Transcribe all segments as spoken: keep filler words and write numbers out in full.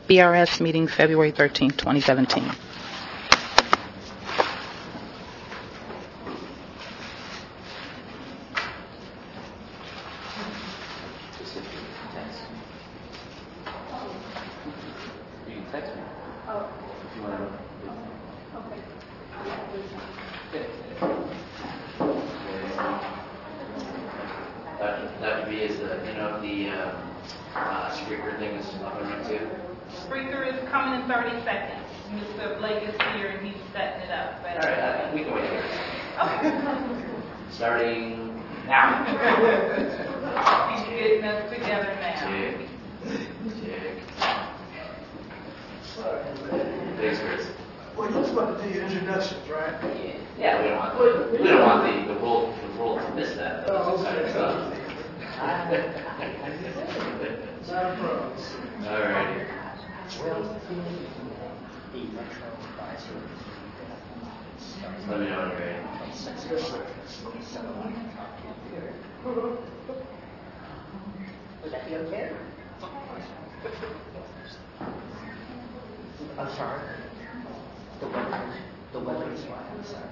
B R S meeting February thirteenth, twenty seventeen. Doctor B, is the, you know, the uh, uh, Spreaker thing is up and running too? Spreaker is coming in thirty seconds. Mister Blake is here and he's setting it up. But all right, uh, we can wait here. Okay. Starting now. He's getting us together now. Tick. Tick. Thanks, Chris. Well, you're supposed to do your introductions, right? Yeah, we don't want the, we don't want the, the world the world to miss that. Oh, Exciting stuff. Not pros. All right. Let me know when you're ready. Yes, sir. Would that be okay? I'm sorry. The weather, the weather is fine. I'm sorry.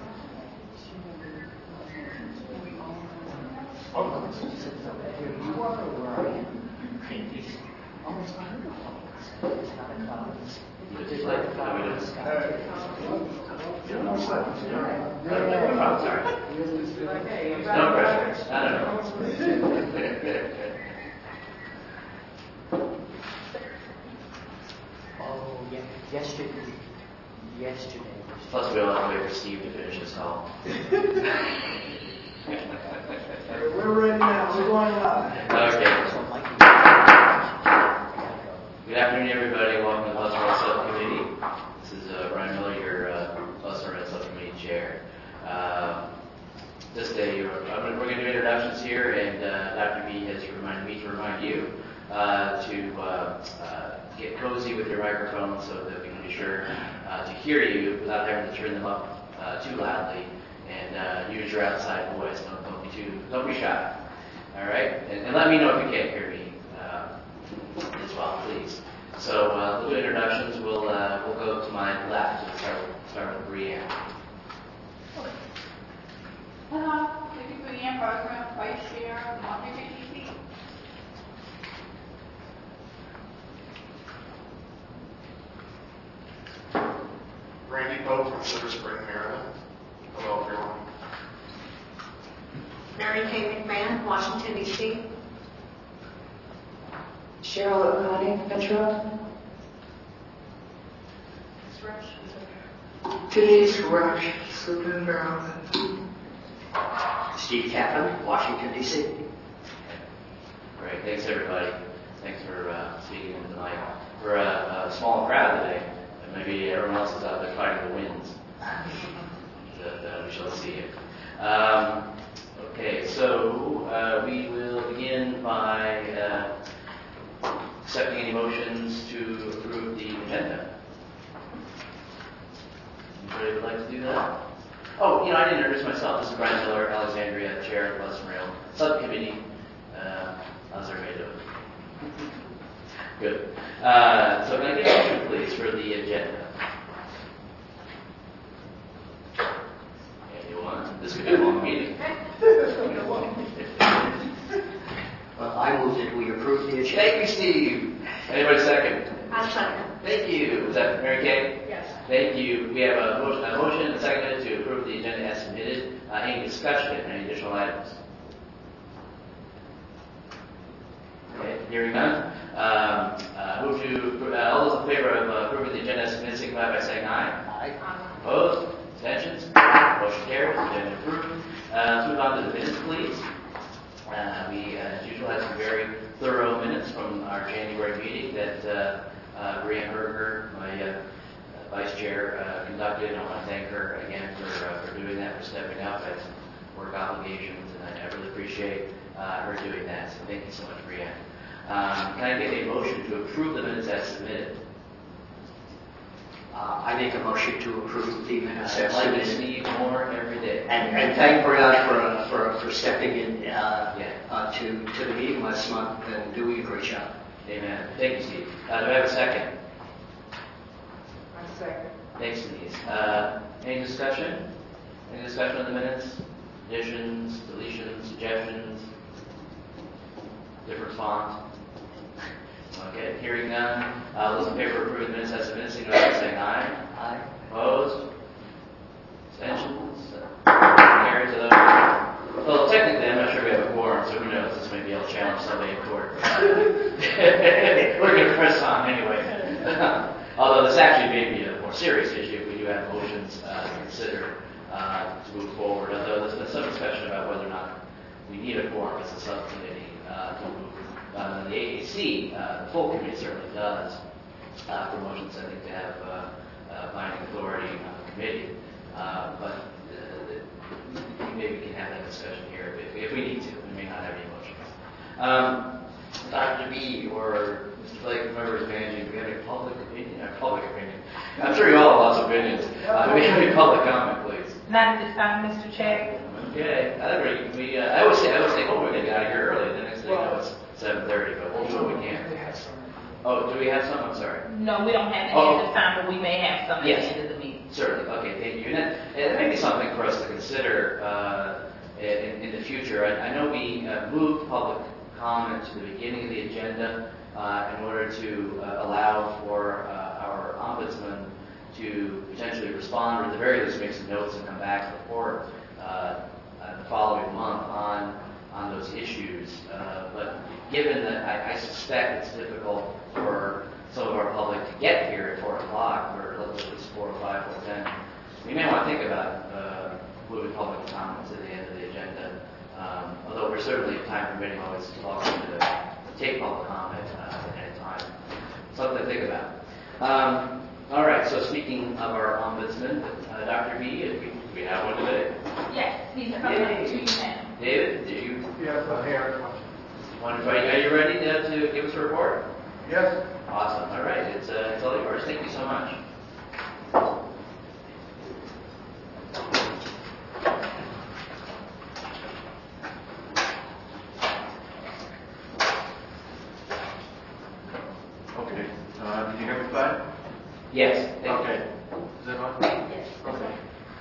Oh, no, it's just over here. You are or where are you? It's almost wonderful. It's not a cloud. It's not a cloud in the sky. No slides. I'm sorry. No pressure. I don't know. Oh, yeah. Yesterday. Yesterday. Plus, we don't have to wait for Steve to finish his call. We're ready now. We're going live. Okay. Good afternoon, everybody. Welcome to the Bus Rail Subcommittee. This is uh, Brian Miller, your uh, Bus Rail Subcommittee Chair. Uh, just a, we're going to do introductions here, and uh, Doctor B has reminded me to remind you uh, to uh, uh, get cozy with your microphones so that we can be sure uh, to hear you without having to turn them up uh, too loudly, and uh, use your outside voice. Don't, don't be too, don't be shy. All right, and, and let me know if you can't hear me uh, as well, please. So uh, we'll do introductions. We'll uh, we'll go to my left. We'll start with, start with Brianne. Hello, this is Brianne Bergman, Vice Chair of Washington, D C. Randy Pope from Silver Spring, Maryland. Hello, everyone. Mary Kay McMahon, Washington, D C Cheryl O'Connor, Metro. Denise Rush, Susan, Maryland. Steve Kaplan, Washington, D C Great, thanks everybody. Thanks for uh, speaking into the mic. We're a, a small crowd today, and maybe everyone else is out there fighting the winds. But, uh, we shall see it. Um, okay, so uh, we will begin by uh, accepting any motions to approve the agenda. Anybody would like to do that? Oh, you know, I didn't introduce myself. This is Brian Miller, Alexandria, Chair of Bus and Rail Subcommittee. Uh, how's everybody doing? Good. Uh, so can I get a motion, please, for the agenda? Anyone? This could be a long meeting. Well, I move that we approve the agenda. Thank you, Steve. Anybody second? I second. Thank you. Is that Mary Kay? Yes. Thank you. We have a motion, a motion and a second to approve the agenda as submitted. Uh, any discussion? Any additional items? Okay, hearing none. Um, uh, move to, uh, all those in favor of uh, approving the agenda as submitted, signify by saying aye. Aye. Opposed? Abstentions? Motion carries. Agenda approved. Uh, let's move on to the minutes, please. Uh, we, uh, as usual, had some very thorough minutes from our January meeting that uh, uh, Brianne Berger, my uh, Vice Chair, uh, conducted. I want to thank her again for uh, for doing that, for stepping up. I had some work obligations, and I, I really appreciate uh, her doing that. So thank you so much, Brianne. Um, can I get a motion to approve the minutes as submitted? Uh, I make a motion to approve the minutes I'd as like to submitted. see more every day. And, and thank Brianna for, uh, for, for stepping in uh, Yeah. uh, to, to the meeting last month and doing a great job. Amen. Thank you, Steve. Uh, do I have a second? Second. Thanks, Denise. Uh, Any discussion? Any discussion on the minutes? Additions, deletions, suggestions? Different font? Okay, hearing none. Uh, Those in favor of approving the minutes as submitted, signify by saying aye. Aye. Opposed? Abstentions? Carried to those. Well, technically, I'm not sure we have a quorum, so who knows? This may be able to challenge somebody in court. We're going to press on anyway. Although this actually may be a more serious issue if we do have motions uh, to consider uh, to move forward. Although there's been some discussion about whether or not we need a quorum as a subcommittee uh, to move. Uh, the A A C, uh, the full committee certainly does, uh, for motions, I think, to have uh, uh, binding authority on the committee. Uh, but uh, maybe we can have that discussion here if, if we need to. We may not have any motions. Um, Doctor B or Mister Blake, members managing, do we have any public opinion? Uh, public opinion. I'm sure you all have lots of opinions. Uh, do we have any public comment, please? Not at this time, Mister Chair. Okay. I, think we, uh, I always say, I always think, oh, we're going to get out of here early. The next thing you know, it's seven thirty, but we'll do what we can. Oh, do we have some? I'm sorry. No, we don't have any Oh. at this time, but we may have some at Yes. the end of the meeting. Certainly. Okay, thank you. And that, and that may be something for us to consider uh, in, in the future. I, I know we uh, moved public comment to the beginning of the agenda uh, in order to uh, allow for uh, our ombudsman to potentially respond, or at the very least make some notes and come back and report uh, uh, the following month on on those issues. Uh, but given that I, I suspect it's difficult for some of our public to get here at four o'clock, or let's say it's four or five or ten, we may want to think about uh, moving public comment to the end of the agenda. Um, although we're certainly, time permitting, always welcome to take public comment uh, at any time. Something to think about. Um, all right, so speaking of our ombudsman, uh, Doctor B, if we, we have one today. Yes, he's coming up to you now. David, do you Yes, I have one. want to, are you ready to, to give us a report? Yes. Awesome. All right, it's, uh, it's all yours. Thank you so much. Okay. Uh, Can you hear me fine? Yes. Thank you. Okay. Is that on? Yes. Okay.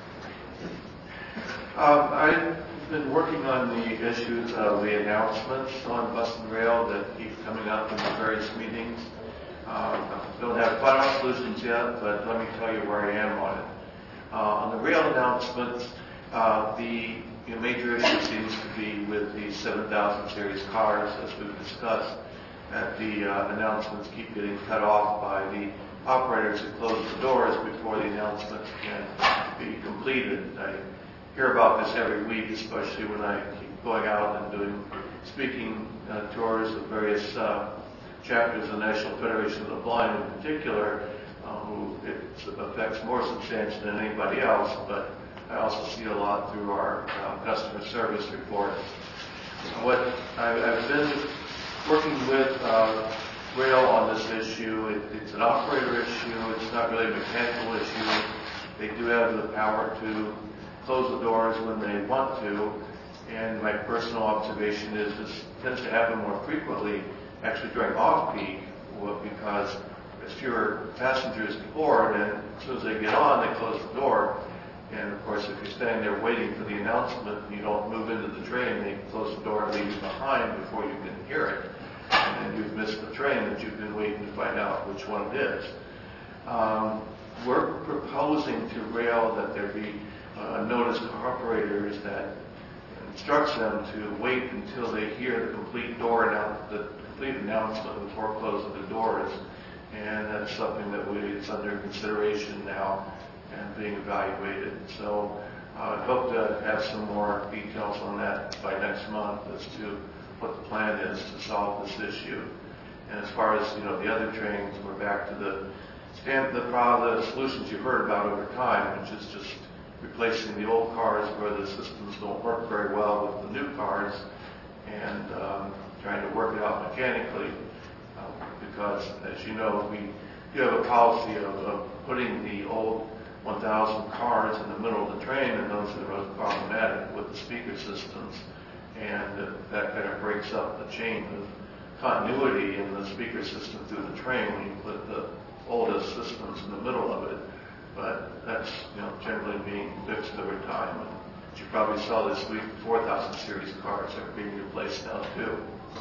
Um, I've been working on the issues of the announcements on Bus and Rail that keep coming up in the various meetings. Um, don't have final solutions yet, but let me tell you where I am on it. Uh, on the rail announcements, uh, the you know, major issue seems to be with the seven thousand series cars, as we've discussed, that the uh, announcements keep getting cut off by the operators who close the doors before the announcement can be completed. I hear about this every week, especially when I keep going out and doing speaking uh, tours of various uh, chapters of the National Federation of the Blind in particular, uh, who it affects more substantially than anybody else, but I also see a lot through our uh, customer service reports. What I, I've been working with uh, rail on this issue, it, it's an operator issue, it's not really a mechanical issue. They do have the power to close the doors when they want to, and my personal observation is this tends to happen more frequently actually during off-peak, because there's fewer passengers aboard, and as soon as they get on, they close the door. And of course, if you're standing there waiting for the announcement and you don't move into the train, they close the door and leave you behind before you can hear it. And then you've missed the train that you've been waiting to find out which one it is. Um, we're proposing to rail that there be a notice to operators that instructs them to wait until they hear the complete door announce, the complete announcement before closing the doors. And that's something that we, it's under consideration now and being evaluated. So uh, I hope to have some more details on that by next month as to what the plan is to solve this issue. And as far as you know, the other trains, we're back to the stand, the, uh, the solutions you've heard about over time, which is just replacing the old cars where the systems don't work very well with the new cars, and um, trying to work it out mechanically. Uh, because, as you know, we do have a policy of, of putting the old one thousand cars in the middle of the train, and those are the most problematic with the speaker systems, and uh, that kind of breaks up the chain of continuity in the speaker system through the train when you put the oldest systems in the middle of it. But that's, you know, generally being fixed over time. And as you probably saw this week, four thousand series cars are being replaced now too.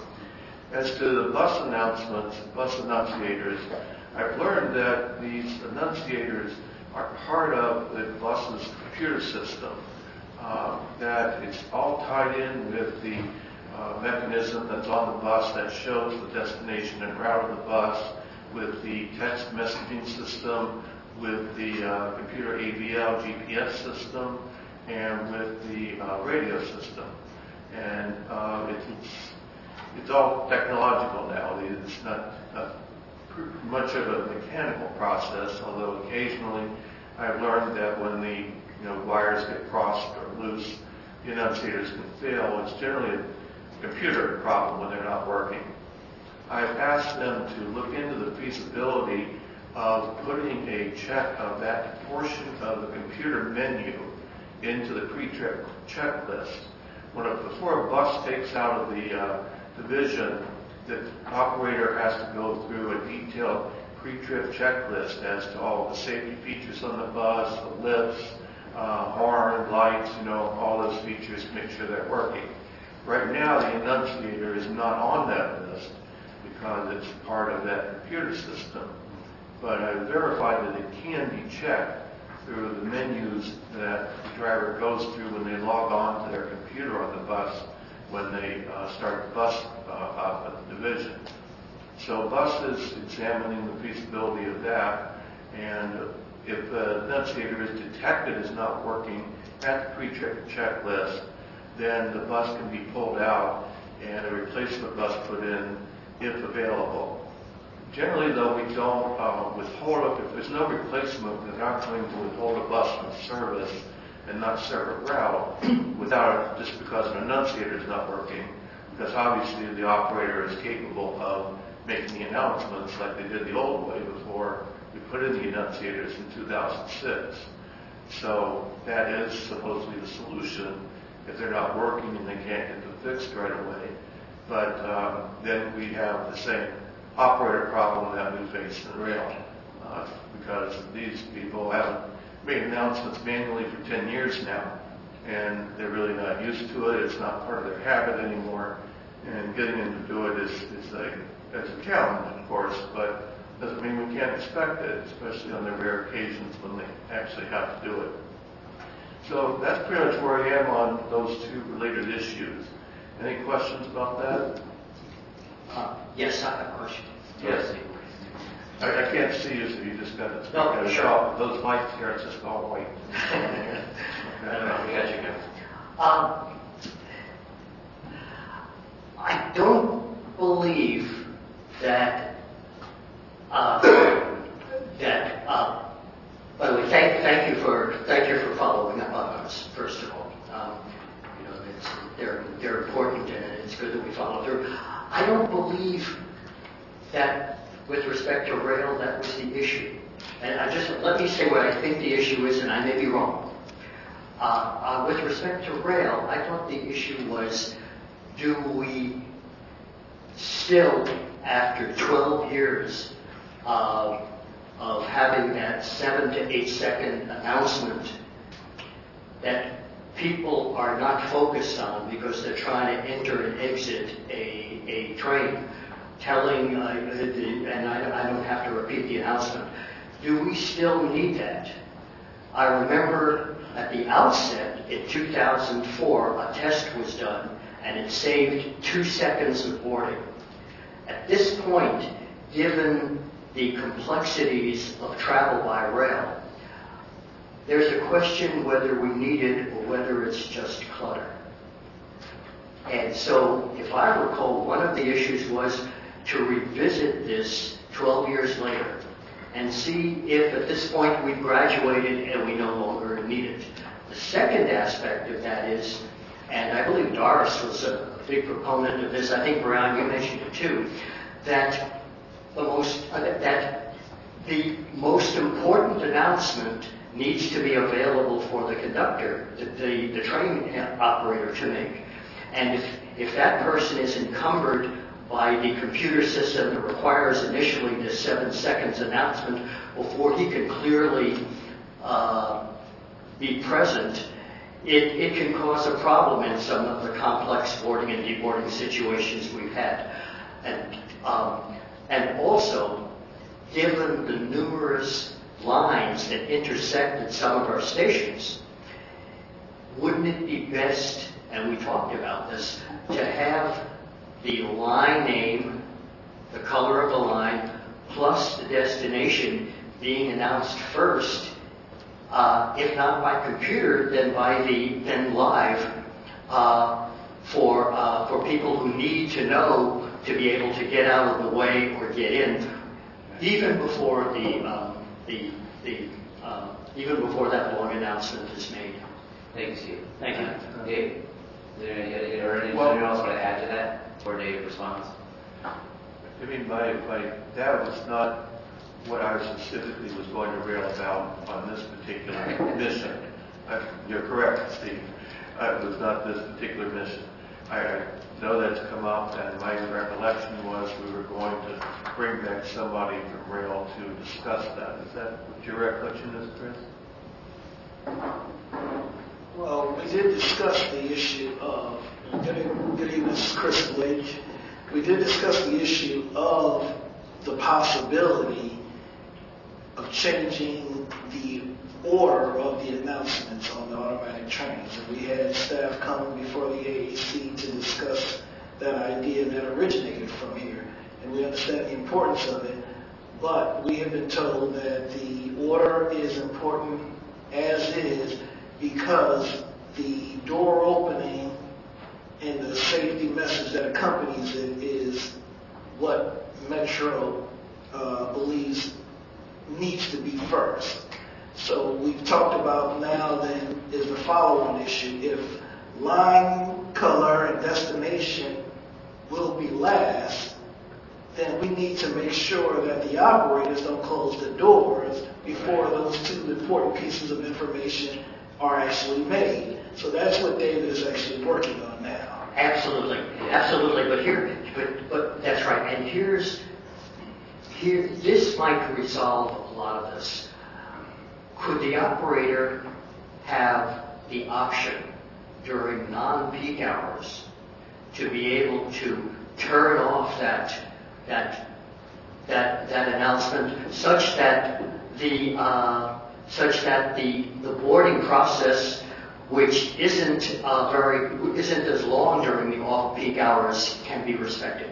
As to the bus announcements, bus annunciators, I've learned that these annunciators are part of the bus's computer system, uh, that it's all tied in with the uh, mechanism that's on the bus that shows the destination and route of the bus, with the text messaging system, with the uh, computer A V L G P S system, and with the uh, radio system. And uh, it's, it's all technological now. It's not, not much of a mechanical process, although occasionally I've learned that when the you know, wires get crossed or loose, the annunciators can fail. It's generally a computer problem when they're not working. I've asked them to look into the feasibility of putting a check of that portion of the computer menu into the pre-trip checklist. When a, before a bus takes out of the uh, division, the operator has to go through a detailed pre-trip checklist as to all the safety features on the bus, the lifts, uh, horn, lights, you know, all those features to make sure they're working. Right now, the annunciator is not on that list because it's part of that computer system. But I verified that it can be checked through the menus that the driver goes through when they log on to their computer on the bus when they uh, start the bus uh, up at the division. So bus is examining the feasibility of that, and if the annunciator is detected as not working at the pre-trip checklist, then the bus can be pulled out and a replacement bus put in if available. Generally, though, we don't uh, withhold it. If there's no replacement, we're not going to withhold a bus from service and not serve a route without it, just because an annunciator is not working. Because obviously the operator is capable of making the announcements like they did the old way before we put in the annunciators in two thousand six. So that is supposedly the solution if they're not working and they can't get them fixed right away. But um, then we have the same operator problem that we face in rail, uh, because these people haven't made announcements manually for ten years now, and they're really not used to it. It's not part of their habit anymore, and getting them to do it is, is a, it's a challenge, of course, but doesn't mean we can't expect it, especially on the rare occasions when they actually have to do it. So that's pretty much where I am on those two related issues. Any questions about that? Uh, yes, I have a question. Yes. I, I can't see you, so you just got to No, got to sure. show. Those lights here, it's just all white. I don't know, we got you now. Um, I don't believe that uh, that. Uh, by the way, thank thank you for thank you for following up on us. First of all, um, you know, it's, they're they're important, and it's good that we follow through. I don't believe that with respect to rail that was the issue. And I just let me say what I think the issue is, and I may be wrong. Uh, uh, with respect to rail, I thought the issue was, do we still, after twelve years uh, of having that seven to eight second announcement that people are not focused on because they're trying to enter and exit a, a train, telling, uh, the, and I, I don't have to repeat the announcement, do we still need that? I remember at the outset in two thousand four, a test was done and it saved two seconds of boarding. At this point, given the complexities of travel by rail, there's a question whether we need it or whether it's just clutter. And so, if I recall, one of the issues was to revisit this twelve years later and see if at this point we've graduated and we no longer need it. The second aspect of that is, and I believe Doris was a big proponent of this, I think Brian, you mentioned it too, that the most, uh, that the most important announcement needs to be available for the conductor, the, the, the train operator to make. And if, if that person is encumbered by the computer system that requires initially this seven seconds announcement before he can clearly uh, be present, it, it can cause a problem in some of the complex boarding and deboarding situations we've had. And, um, and also, given the numerous lines that intersect at some of our stations, wouldn't it be best, and we talked about this, to have the line name, the color of the line, plus the destination being announced first, uh, if not by computer, then by the then live, uh, for uh, for people who need to know to be able to get out of the way or get in, even before the um, the the uh, even before that long announcement is made. Thank you, Steve. Thank you. Uh, Dave, is there any, or anything Well- else want to add to that before Dave responds? I mean, my, my, that was not what I specifically was going to rail about on this particular mission. I, you're correct, Steve. Uh, It was not this particular mission. I, I know that's come up, and my recollection was we were going to bring back somebody from rail to discuss that. Is that what your recollection is, Chris? Well, we did discuss the issue of, good evening, good evening, this is Chris Blake. We did discuss the issue of the possibility of changing the order of the announcements on the automatic trains. And we had staff come before the A A C to discuss that idea that originated from here. And we understand the importance of it, but we have been told that the order is important as is because the door opening and the safety message that accompanies it is what Metro uh, believes needs to be first. So we've talked about now then is the follow-on issue. If line, color, and destination will be last, then we need to make sure that the operators don't close the doors before those two important pieces of information are actually made. So that's what David is actually working on now. Absolutely, absolutely. But here, but but that's right. And here's here. This might resolve a lot of this. Could the operator have the option during non-peak hours to be able to turn off that that that that announcement, such that the uh, such that the the boarding process, which isn't uh, very isn't as long during the off-peak hours, can be respected?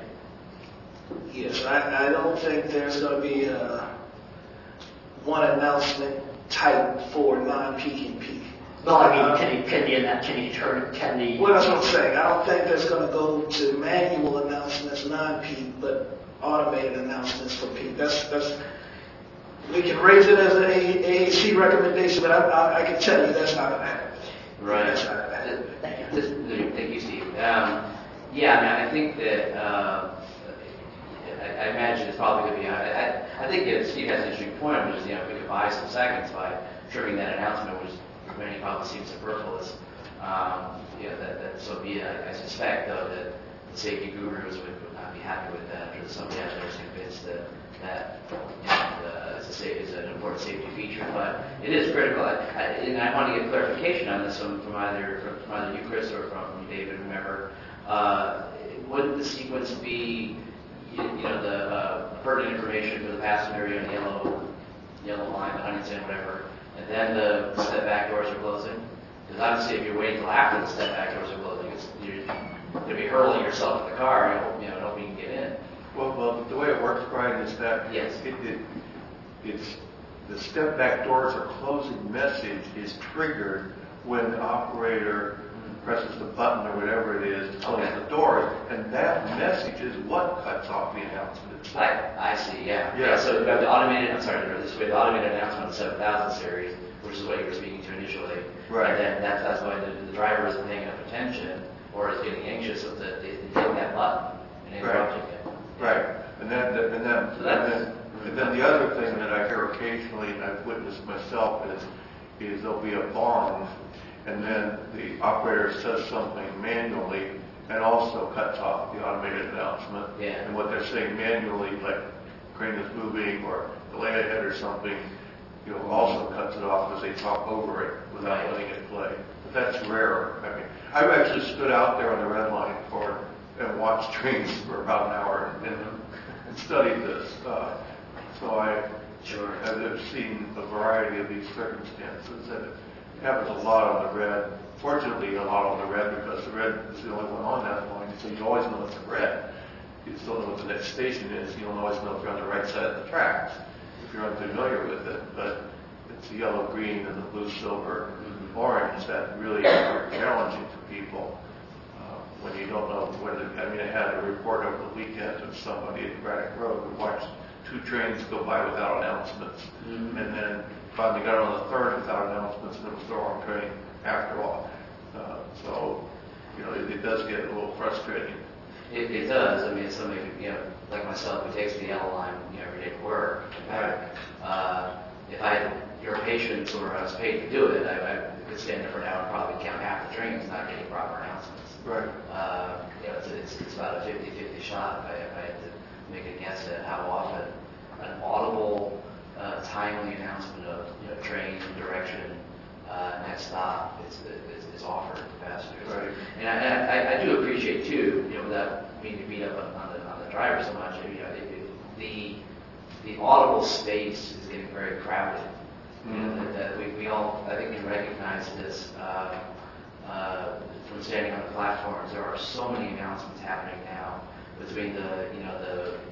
Yes, I, I don't think there's going to be a one announcement type for non-peak and peak. No, I mean, can he can the can he turn can the Well, that's what I'm saying. I don't think there's going to go to manual announcements non-peak, but automated announcements for peak. That's that's. We can raise it as an A A C recommendation, but I, I, I can tell you that's not going to happen. Right. That's not going to happen. Thank you. Thank you, Steve. Um, yeah, I mean, I think that, uh, I, I imagine it's probably going to be, I, I, I think that Steve has an interesting point, which is, you know, if we could buy some seconds by trimming that announcement, which for many probably seems superfluous, um, you know, that, that so be it. I, I suspect, though, that the safety gurus would, would not be happy with that, or that somebody out there is convinced that that you know, uh, is, a safe, is an important safety feature, but it is critical. I, I, and I want to get clarification on this from, from either from, from either you, Chris, or from David, whomever. Uh, wouldn't the sequence be, you, you know, the uh, pertinent information for the passenger area and yellow, yellow line, the Huntington, whatever, and then the step back doors are closing? Because obviously, if you're waiting until after the step back doors are closing, it's, you're going to be hurling yourself in the car, you know, hoping you can get in. Well, well, the way it works, Brian, is that Yes. it, it, it's the step back doors or closing message is triggered when the operator presses the button or whatever it is to close Okay. the doors, and that message is what cuts off the announcement. I, I see, yeah. Yeah. So we've got the automated, I'm sorry, this way, the automated announcement on the seven thousand series, which is what you were speaking to initially. Right. And then that's, that's why the, the driver isn't paying enough attention or is getting anxious of the, they, they hitting that button and interrupting it. Right, and then, and then, So and that's- then, and then the other thing that I hear occasionally, and I've witnessed myself, is, is there'll be a bong, and then the operator says something manually, and also cuts off the automated announcement. Yeah. And what they're saying manually, like crane is moving or delay ahead or something, you know, also cuts it off as they talk over it without Right. letting it play. But that's rare. I mean, I've actually stood out there on the red line for and watched trains for about an hour and, and studied this. Uh, so I Sure. have seen a variety of these circumstances, and it happens a lot on the red. Fortunately, a lot on the red because the red is the only one on that line, so you always know it's red. You still know what the next station is. You don't always know if you're on the right side of the tracks if you're unfamiliar with it. But it's the yellow, green, and the blue, silver, mm-hmm. orange that really are challenging for people uh, when you don't know whether. I mean, I had a report over the weekend of somebody at Braddock Road who watched two trains go by without announcements, mm-hmm. and then finally got on the third without announcements, and it was the wrong train after all. Uh, so, you know, it, it does get a little frustrating. It, it does. I mean, it's somebody, you know, like myself, who takes the yellow line, you know, every day to work. In fact, uh, if I had your patience or I was paid to do it, I, I could stand there for an hour and probably count half the trains not getting proper announcements. Right. Uh, you know, it's, it's, it's about a fifty-fifty shot if I, if I had to make a guess at how often an audible, uh, timely announcement of, you know, train direction, uh, next stop is, is, is offered to passengers. Right. And I, I, I do appreciate too, you know, without meaning to beat up on, on the on the driver so much, you know, it, it, the the audible space is getting very crowded. Mm-hmm. You know, that, that we, we all, I think, can recognize this uh, uh, from standing on the platforms. There are so many announcements happening now between the, you know, the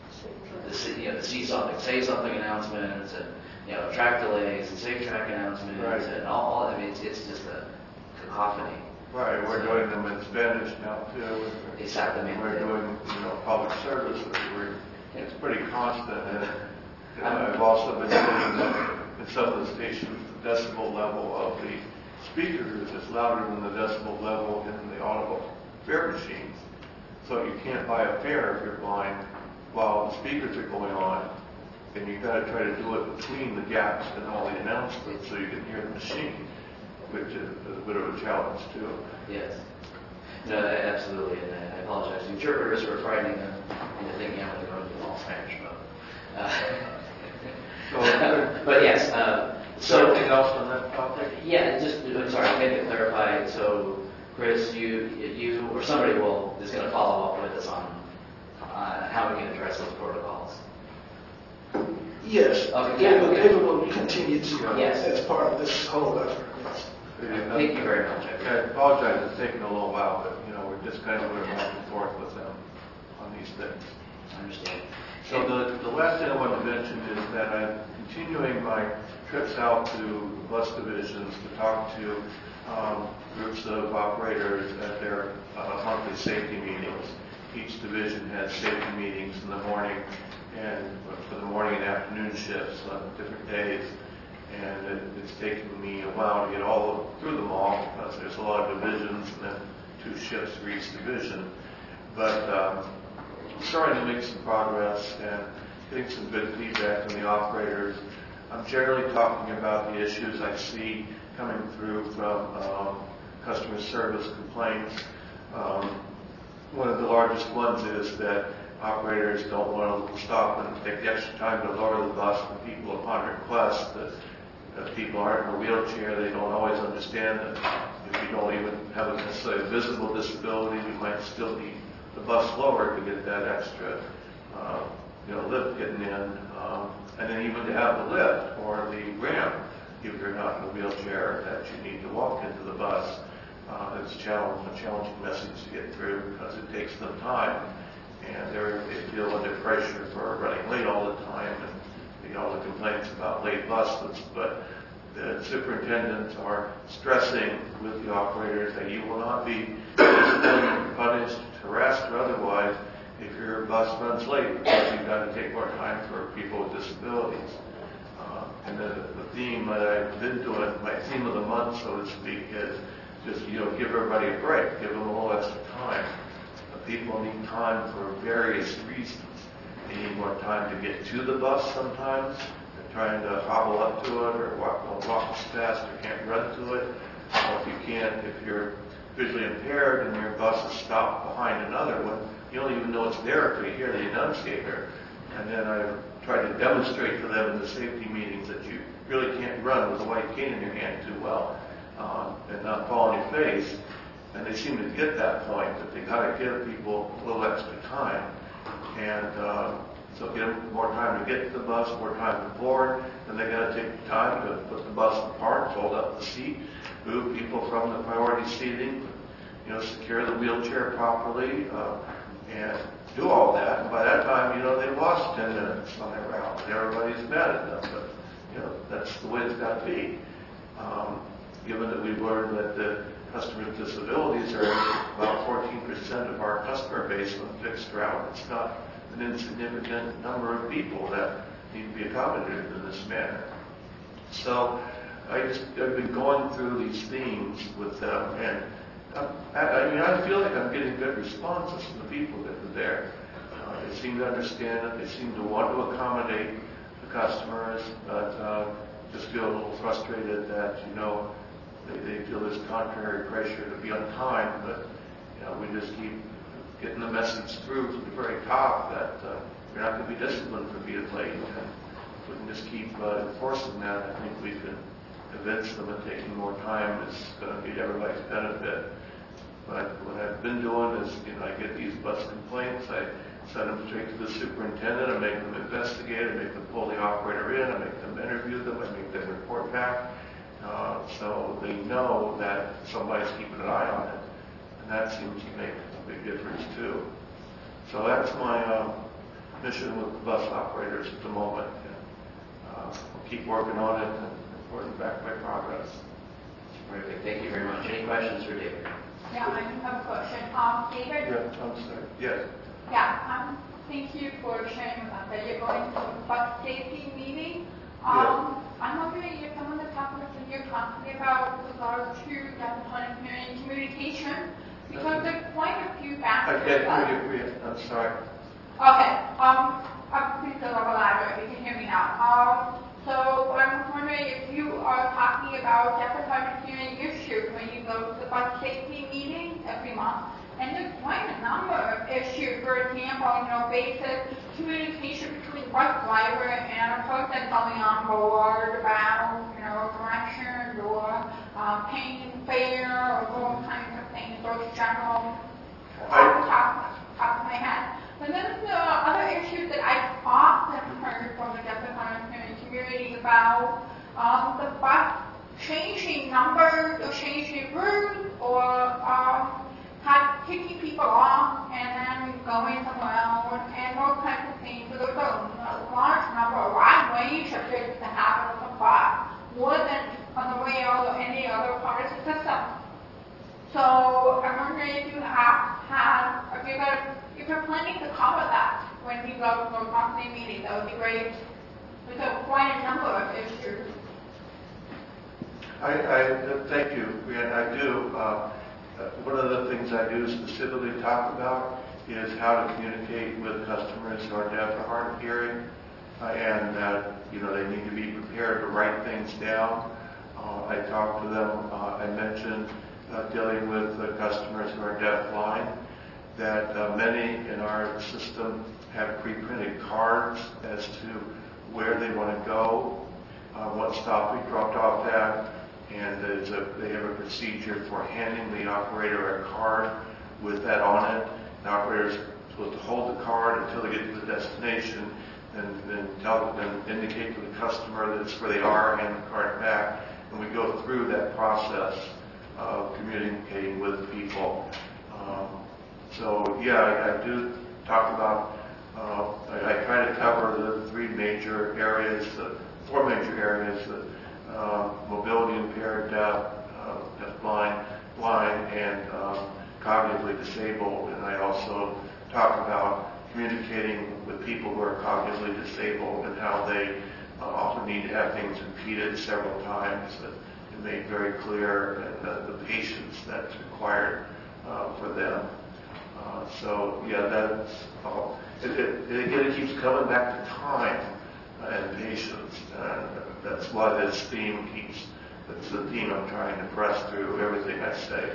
the you know the see something, say something announcements, and, you know, track delays and safe track announcements, right. and all. I mean, it's, it's just a cacophony. Right, we're doing them in Spanish now too. Exactly. We're doing, you know, public service. We're, it's pretty constant, and you know, I've also been seeing that in some of the stations, the decibel level of the speakers is louder than the decibel level in the audible fare machines. So you can't buy a fare if you're blind while the speakers are going on, and you've got to try to do it between the gaps in all the announcements so you can hear the machine, which is a bit of a challenge too. Yes. No, absolutely, and I apologize to interpreters for frightening them into thinking I'm going to go into all Spanish mode. Uh, so, but yes, uh, so anything else on that topic? Yeah, just I'm sorry, maybe to clarify. So, Chris, you you or somebody will is going to follow up with us on uh, how we can address those protocols. Yes. Okay. David, Okay. David will continue to, Yes. as part of this whole effort. Yes. Thank you very much. I apologize, it's taken a little while, but you know, we're just kind of going back and forth with them on these things. I understand. So the, the last thing I want to mention is that I'm continuing my trips out to bus divisions to talk to um, groups of operators at their uh, monthly safety meetings. Each division has safety meetings in the morning and for the morning and afternoon shifts on different days. And it, it's taken me a while to get all through them all because there's a lot of divisions and then two shifts for each division. But um, I'm starting to make some progress and getting some good feedback from the operators. I'm generally talking about the issues I see coming through from um, customer service complaints. Um, one of the largest ones is that operators don't want to stop and take the extra time to lower the bus for people upon request. That if people aren't in a wheelchair, they don't always understand that if you don't even have a necessarily visible disability, you might still need the bus lower to get that extra, uh, you know, lift getting in, um, and then even to have the lift or the ramp if you're not in a wheelchair that you need to walk into the bus. Uh, it's a, challenge, a challenging message to get through because it takes them time, and they're, they feel under pressure for running late all the time, and you know, the complaints about late buses. But the superintendents are stressing with the operators that you will not be disciplined, punished, harassed, or otherwise if your bus runs late because you've got to take more time for people with disabilities. Uh, and the, the theme that I've been doing, my theme of the month, so to speak, is just, you know, give everybody a break, give them a little extra time. The people need time for various reasons. They need more time to get to the bus sometimes. They're trying to hobble up to it or walk, don't walk as fast or can't run to it. Or if you can't, if you're visually impaired and your bus is stopped behind another one, you don't even know it's there until you hear the annunciator. And then I tried to demonstrate to them in the safety meetings that you really can't run with a white cane in your hand too well uh, and not fall on your face. And they seem to get that point, that they got to give people a little extra time. And uh, so give them more time to get to the bus, more time to board, then they got to take the time to put the bus apart, fold up the seat, move people from the priority seating, you know, secure the wheelchair properly, uh, and do all that. And by that time, you know, they've lost ten minutes on their route, and everybody's mad at them. But, you know, that's the way it's got to be. Um, given that we've learned that the customer with disabilities are about fourteen percent of our customer base on a fixed route, it's not an insignificant number of people that need to be accommodated in this manner. So I just, I've been going through these themes with them, and I, I mean, I feel like I'm getting good responses from the people that are there. Uh, they seem to understand it. They seem to want to accommodate the customers, but uh, just feel a little frustrated that, you know, they, they feel this contrary pressure to be on time, but, you know, we just keep getting the message through from the very top that uh, you're not going to be disciplined for being late. And if we can just keep uh, enforcing that, I think we can convince them that taking more time is going to be to everybody's benefit. But what I've been doing is, you know, I get these bus complaints, I send them straight to the superintendent, I make them investigate, I make them pull the operator in, I make them interview them, I make them report back, uh, so they know that somebody's keeping an eye on it. And that seems to make a big difference too. So that's my uh, mission with the bus operators at the moment. And, uh, we'll keep working on it and reporting back my progress. Terrific. Thank you very much. Any questions for David? Yeah, I do have a question. Um, David? Yeah, I'm sorry. Yes. Yeah, um, thank you for sharing with us that you're going to a bus safety meeting. Um, I'm wondering if some of the topics that you're talking about with regard to deaf and communication, because there's quite a few I factors. can't hear you. I'm sorry. Okay. Um, uh, please go louder if you can hear me now. Um, so I'm wondering if you are talking about deaf and hard of hearing issues when you go to the bus safety meeting every month. And there's quite a number of issues. For example, you know, basic communication between the bus driver and a person coming on board about, you know, directions or uh, paying fare or those kinds of things, those general off the top, top of my head. But then the other issues that I've often heard from the deaf and hard of hearing community about um, the bus changing numbers or changing routes or um, have kicking people off and then going somewhere else and those kinds of things. So there's a, a large number, a wide range of things that happen with the bus, more than on the rail or any other part of the system. So I'm wondering if you have had, if you're, gonna, if you're planning to cover that when you go to a company meeting, that would be great. There's a, quite a number of issues. I, I thank you, Brianna. I do. Uh, one of the things I do specifically talk about is how to communicate with customers who are deaf or hard of hearing, uh, and that you know they need to be prepared to write things down. Uh, I talk to them. Uh, I mentioned uh, dealing with uh, customers who are deaf-blind. That uh, many in our system have pre-printed cards as to where they want to go, uh, what stop we dropped off at. And a, they have a procedure for handing the operator a card with that on it. The operator is supposed to hold the card until they get to the destination, and then tell them, indicate to the customer that it's where they are, hand the card back, and we go through that process of communicating with people. Um, so yeah, I, I do talk about. Uh, I, I try to cover the three major areas, the four major areas. The, Uh, mobility impaired, deaf, uh, deaf blind, blind, and um, cognitively disabled. And I also talk about communicating with people who are cognitively disabled and how they uh, often need to have things repeated several times and, and made very clear, and uh, the patience that's required uh, for them. Uh, so yeah, that's uh, it, it, it again it keeps coming back to time and patience. And that's why this theme keeps, that's the theme I'm trying to press through everything I say.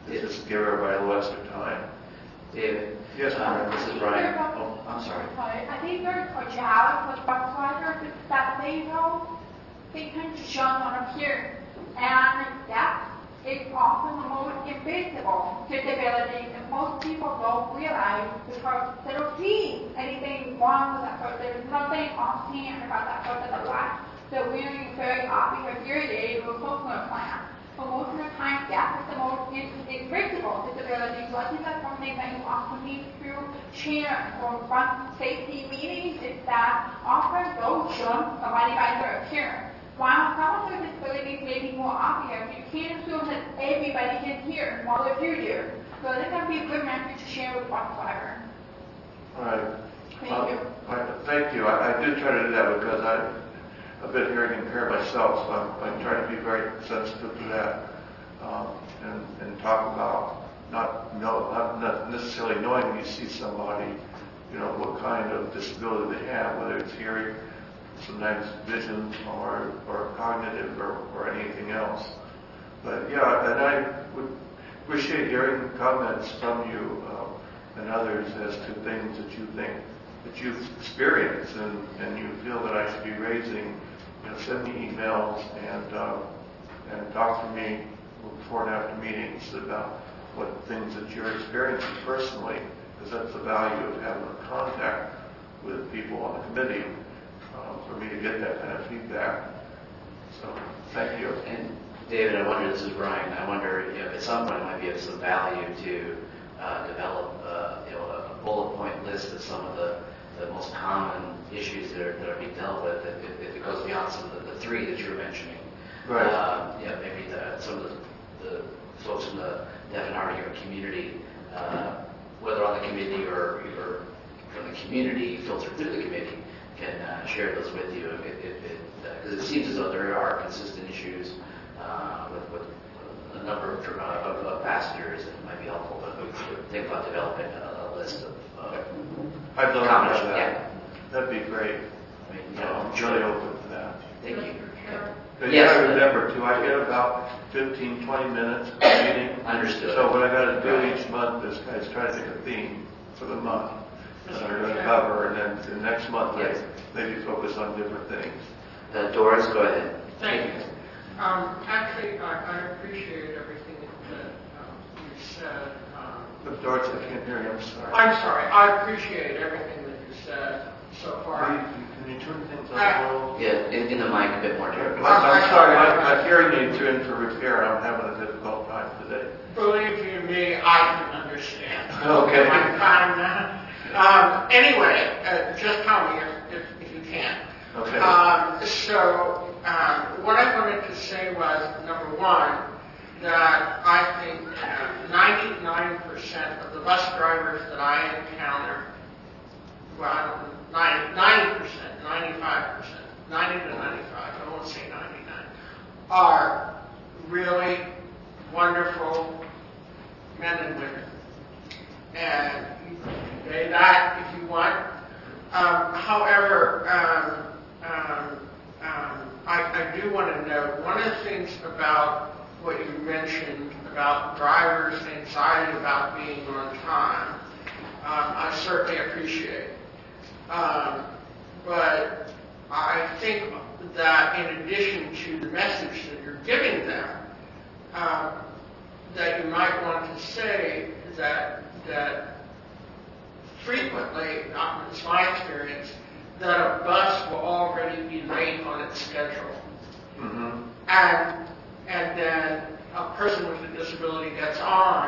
to just give everybody a little extra time. David? Yes, Uh, Brian. This is Brian. Oh, I'm sorry. I think there's a challenge with bus riders is that they know they tend to jump on a pier, and that is often the most invisible disability that most people don't realize because they don't see anything wrong with that person. There's nothing offhand about that person that like they're wearing very obvious hearing aid or cochlear implant. But most of the time, that is the most invisible disability. So I think that's something that you often need to share or run safety meetings is that often don't jump somebody by their appearance. While some of the disabilities may be more obvious, you can't assume that everybody can hear more than you do. So I think that would be a good message to share with bus driver. All right. Thank Uh, you. I, thank you. I, I did try to do that because I. I've been hearing impaired myself, so I'm, I'm trying to be very sensitive to that um, and, and talk about not, know, not not necessarily knowing when you see somebody, you know, what kind of disability they have, whether it's hearing, sometimes vision, or or cognitive, or, or anything else. But yeah, and I would appreciate hearing comments from you uh, and others as to things that you think that you've experienced and, and you feel that I should be raising. You know, send me emails and uh, and talk to me before and after meetings about what things that you're experiencing personally, because that's the value of having a contact with people on the committee uh, for me to get that kind of feedback. So, thank you. And David, I wonder, this is Brian, I wonder if at some point it might be of some value to uh, develop uh, you know, a bullet point list of some of the the most common issues that are, that are being dealt with, if, if it goes beyond some of the, the three that you're mentioning. Right. Uh, yeah, maybe the, some of the, the folks from the deaf and hard of hearing community, uh, whether on the committee or, or from the community, filtered through the committee, can uh, share those with you. If, if, if it, uh, it seems as though there are consistent issues uh, with, with a number of, uh, of, of passengers, and it might be helpful to think about developing a, a list of uh, I'd love to comments. have that. Yeah. That'd be great. I mean, you No, know, I'm really open to that. Thank you. But Yes. you gotta remember too, I get about fifteen, twenty minutes per meeting. Understood. So what I gotta do Right. each month is, is try to pick a theme for the month that I'm gonna cover, and then the next month I Yes. maybe focus on different things. Uh, Doris, go ahead. Thank you. Um, actually, I, I appreciate everything that um, you said. Um, But Doris, I can't hear you, I'm sorry. I'm sorry. I appreciate everything that you said so far. Can you, can you turn things up Uh, a little? Yeah, in, in the mic a bit more, Derek. I'm, I'm sorry, my, my hearing aids are in for repair, and I'm having a difficult time today. Believe you me, I can understand. Okay. I'm fine now. Um, anyway, uh, just tell me if, if, if you can. Okay. Um, so, um, what I wanted to say was, number one, that I think uh, ninety-nine percent of the bus drivers that I encounter, well, I don't know, ninety percent, ninety-five percent, ninety to ninety-five, I won't say ninety-nine, are really wonderful men and women. And you can say that if you want. Um, however, um, um, um, I, I do want to note one of the things about what you mentioned about drivers' anxiety about being on time, um, I certainly appreciate. Um, but I think that in addition to the message that you're giving them, um, that you might want to say that that frequently, not it's my experience, that a bus will already be late on its schedule. Mm-hmm. And and then a person with a disability gets on,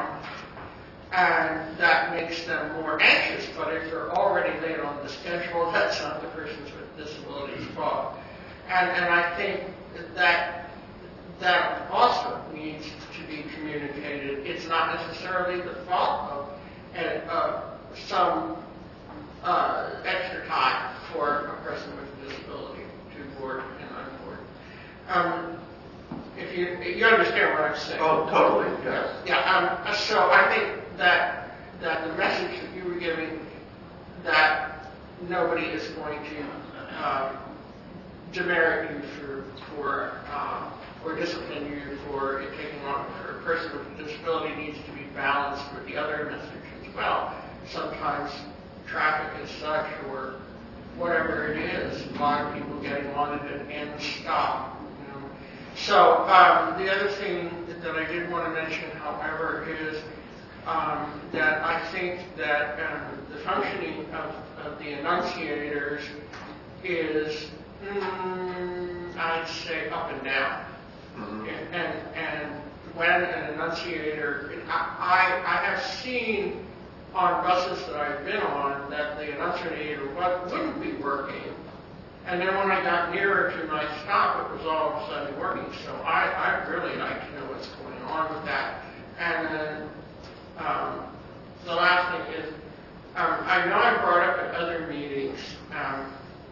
and that makes them more anxious. But if they're already late on the schedule, that's not the person's with disability's fault. And and I think that that also needs to be communicated. It's not necessarily the fault of uh, some uh, extra time for a person with a disability to board and unboard. Um, if you if you understand what I'm saying. Oh, totally, yes. Yeah. Um, so I think that that the message that you were giving, that nobody is going to um, demerit you for, for uh, or discipline you for it taking longer. For a person with a disability needs to be balanced with the other message as well. Sometimes traffic is such, or whatever it is, a lot of people getting on at an end stop. You know. So um, the other thing that I did want to mention, however, is um, that I think that um, the functioning of, of the enunciators is, mm, I'd say, up and down. Mm-hmm. And, and, and when an enunciator, I, I, I have seen on buses that I've been on that the enunciator wouldn't be working. And then when I got nearer to my stop, it was all of a sudden working. So I, I really like to know what's going on with that. And then um, the last thing is, um, I know I brought up at other meetings um,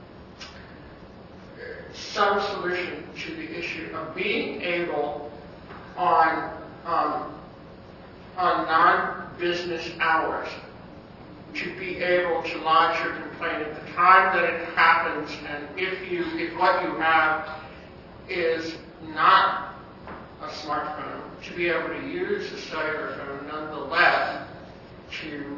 some solution to the issue of being able on um, on non-business hours to be able to lodge your complaint at the time that it happens, and if you if what you have is not a smartphone, to be able to use a cellular phone nonetheless to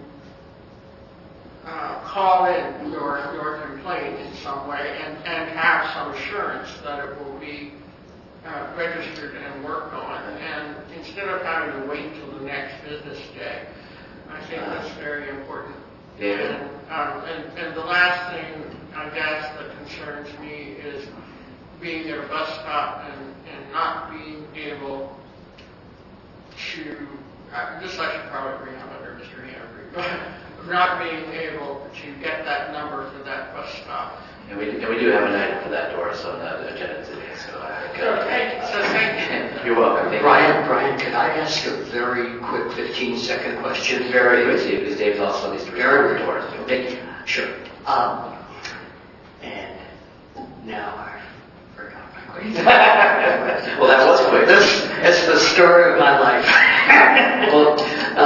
uh, call in your your complaint in some way and, and have some assurance that it will be uh, registered and worked on, and instead of having to wait till the next business day. I think that's very important. David? And, um, and, and the last thing, I guess, that concerns me is being at a bus stop and, and not being able to, uh, this I should probably bring up under Mister Hanbury, but not being able to get that number for that bus stop. And we, and we do have an item for that, Doris, on the agenda today, so I think... So thank, so thank you. You're welcome. Thank Brian, you. Brian, could I ask a very quick fifteen-second question? Very quick to you, because Dave's also needs to Very respond to Doris. quick. Thank you. Sure. Um, and now I forgot my question. Well, that was quick. This it's the story of my life. Well,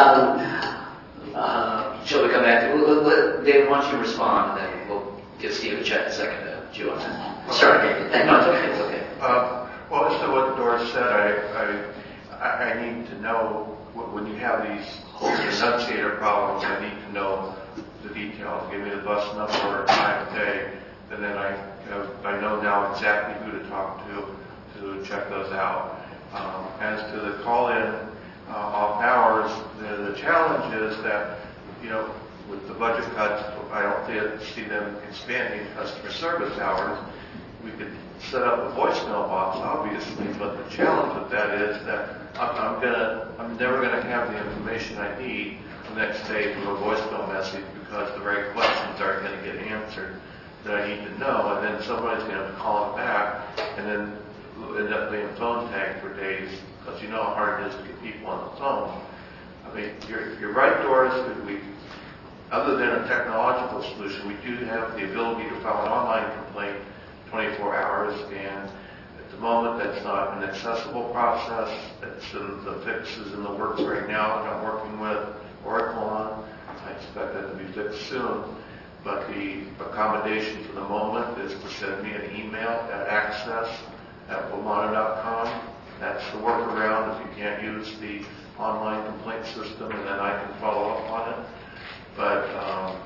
um, uh, shall we come back? Well, let, Dave, why don't you respond, and then we'll give Steve a check a second to chew on that. Sorry, David. Thank No, you. it's okay, it's okay. Uh, well, as to what Doris said, I, I, I need to know wh- when you have these enunciator problems, I need to know the details. Give me the bus number, time of day, and then I, you know, I know now exactly who to talk to to check those out. Um, as to the call-in uh, off hours, the, the challenge is that, you know, with the budget cuts, I don't see them expanding customer service hours. We could set up a voicemail box, obviously, but the challenge with that is that I'm, I'm gonna, I'm never gonna have the information I need the next day from a voicemail message because the right questions aren't gonna get answered that I need to know, and then somebody's gonna have to call it back, and then we'll end up being phone tag for days because you know how hard it is to get people on the phone. I mean, you're, you're right, Doris, that we. Other than a technological solution, we do have the ability to file an online complaint twenty-four hours, and at the moment that's not an accessible process. That's in, the fix is in the works right now that I'm working with Oracle on. I expect that to be fixed soon. But the accommodation for the moment is to send me an email at access at womana dot com. That's the workaround if you can't use the online complaint system, and then I can follow up on it. But um,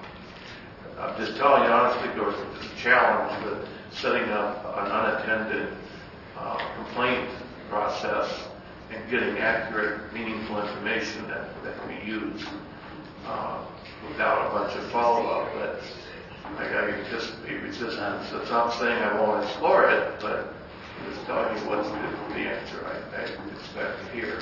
I'm just telling you honestly, there was a challenge with setting up an unattended uh, complaint process and getting accurate, meaningful information that, that can be used uh, without a bunch of follow-up. But I, I anticipate resistance. So it's not saying I won't explore it, but I'm just telling you what's the, the answer I, I expect to hear.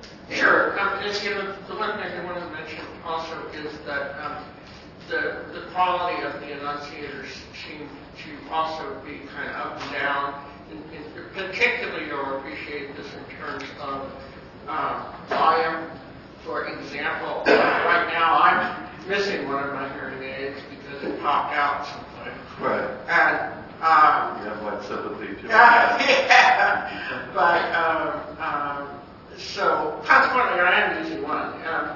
Sure. Um, and, you know, the one thing I want to mention also is that um, the the quality of the enunciators seem to also be kind of up and down. In, in, particularly, you'll appreciate this in terms of um, volume. For example, right now I'm missing one of my hearing aids because it popped out sometime. Right. And um, you have my sympathy too. Yeah. yeah. But um, um, so consequently, I am using one. Um,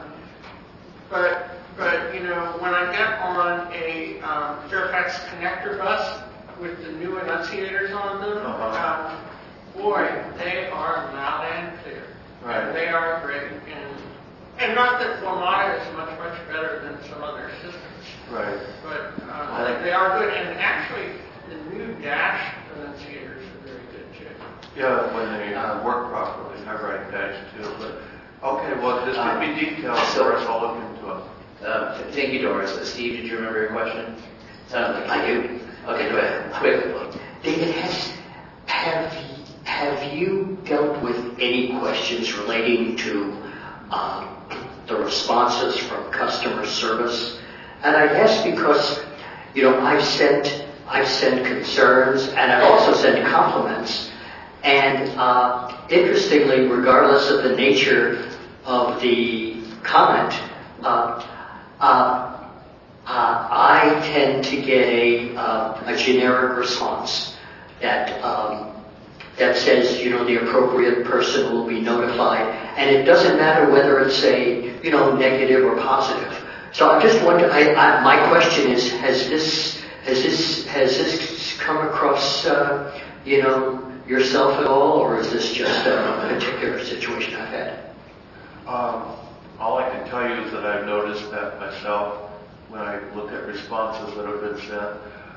but but you know, when I get on a um, Fairfax connector bus, with the new enunciators on them. Uh-huh. Um, boy, they are loud and clear. Right. And they are great. And, and not that WMATA is much, much better than some other systems. Right. But uh, they are good. And actually, the new Dash enunciators are very good too. Yeah, when they uh, work properly. I write Dash too. But okay, well, this could be detailed for us. I'll look into it. Uh, thank you, Doris. Uh, Steve, did you remember your question? Sounded like I you. do. Okay, go ahead. Quickly, please. David, has, have, have you dealt with any questions relating to uh, the responses from customer service? And I ask because, you know, I've sent, I've sent concerns and I've also sent compliments. And uh, interestingly, regardless of the nature of the comment, uh, uh, Uh, I tend to get a, uh, a generic response that um, that says, you know, the appropriate person will be notified, and it doesn't matter whether it's a, you know, negative or positive. So I'm just wondering. I, I, my question is: Has this has this has this come across, uh, you know, yourself at all, or is this just a particular situation I've had? Um, all I can tell you is that I've noticed that myself. When I look at responses that have been sent,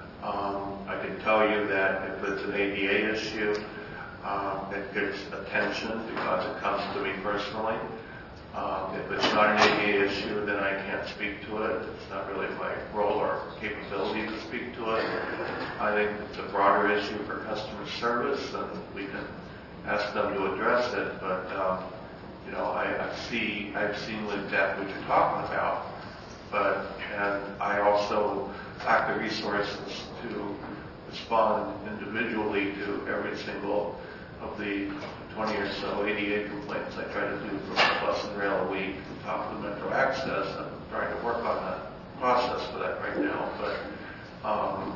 um, I can tell you that if it's an A D A issue, um, it gets attention because it comes to me personally. Um, if it's not an A D A issue, then I can't speak to it. It's not really my role or capability to speak to it. I think it's a broader issue for customer service, and we can ask them to address it. But um, you know, I, I see, I've seen exactly what you're talking about. But, and I also lack the resources to respond individually to every single of the twenty or so A D A complaints I try to do for Bus and Rail a week on top of the Metro Access. I'm trying to work on that process for that right now. But um,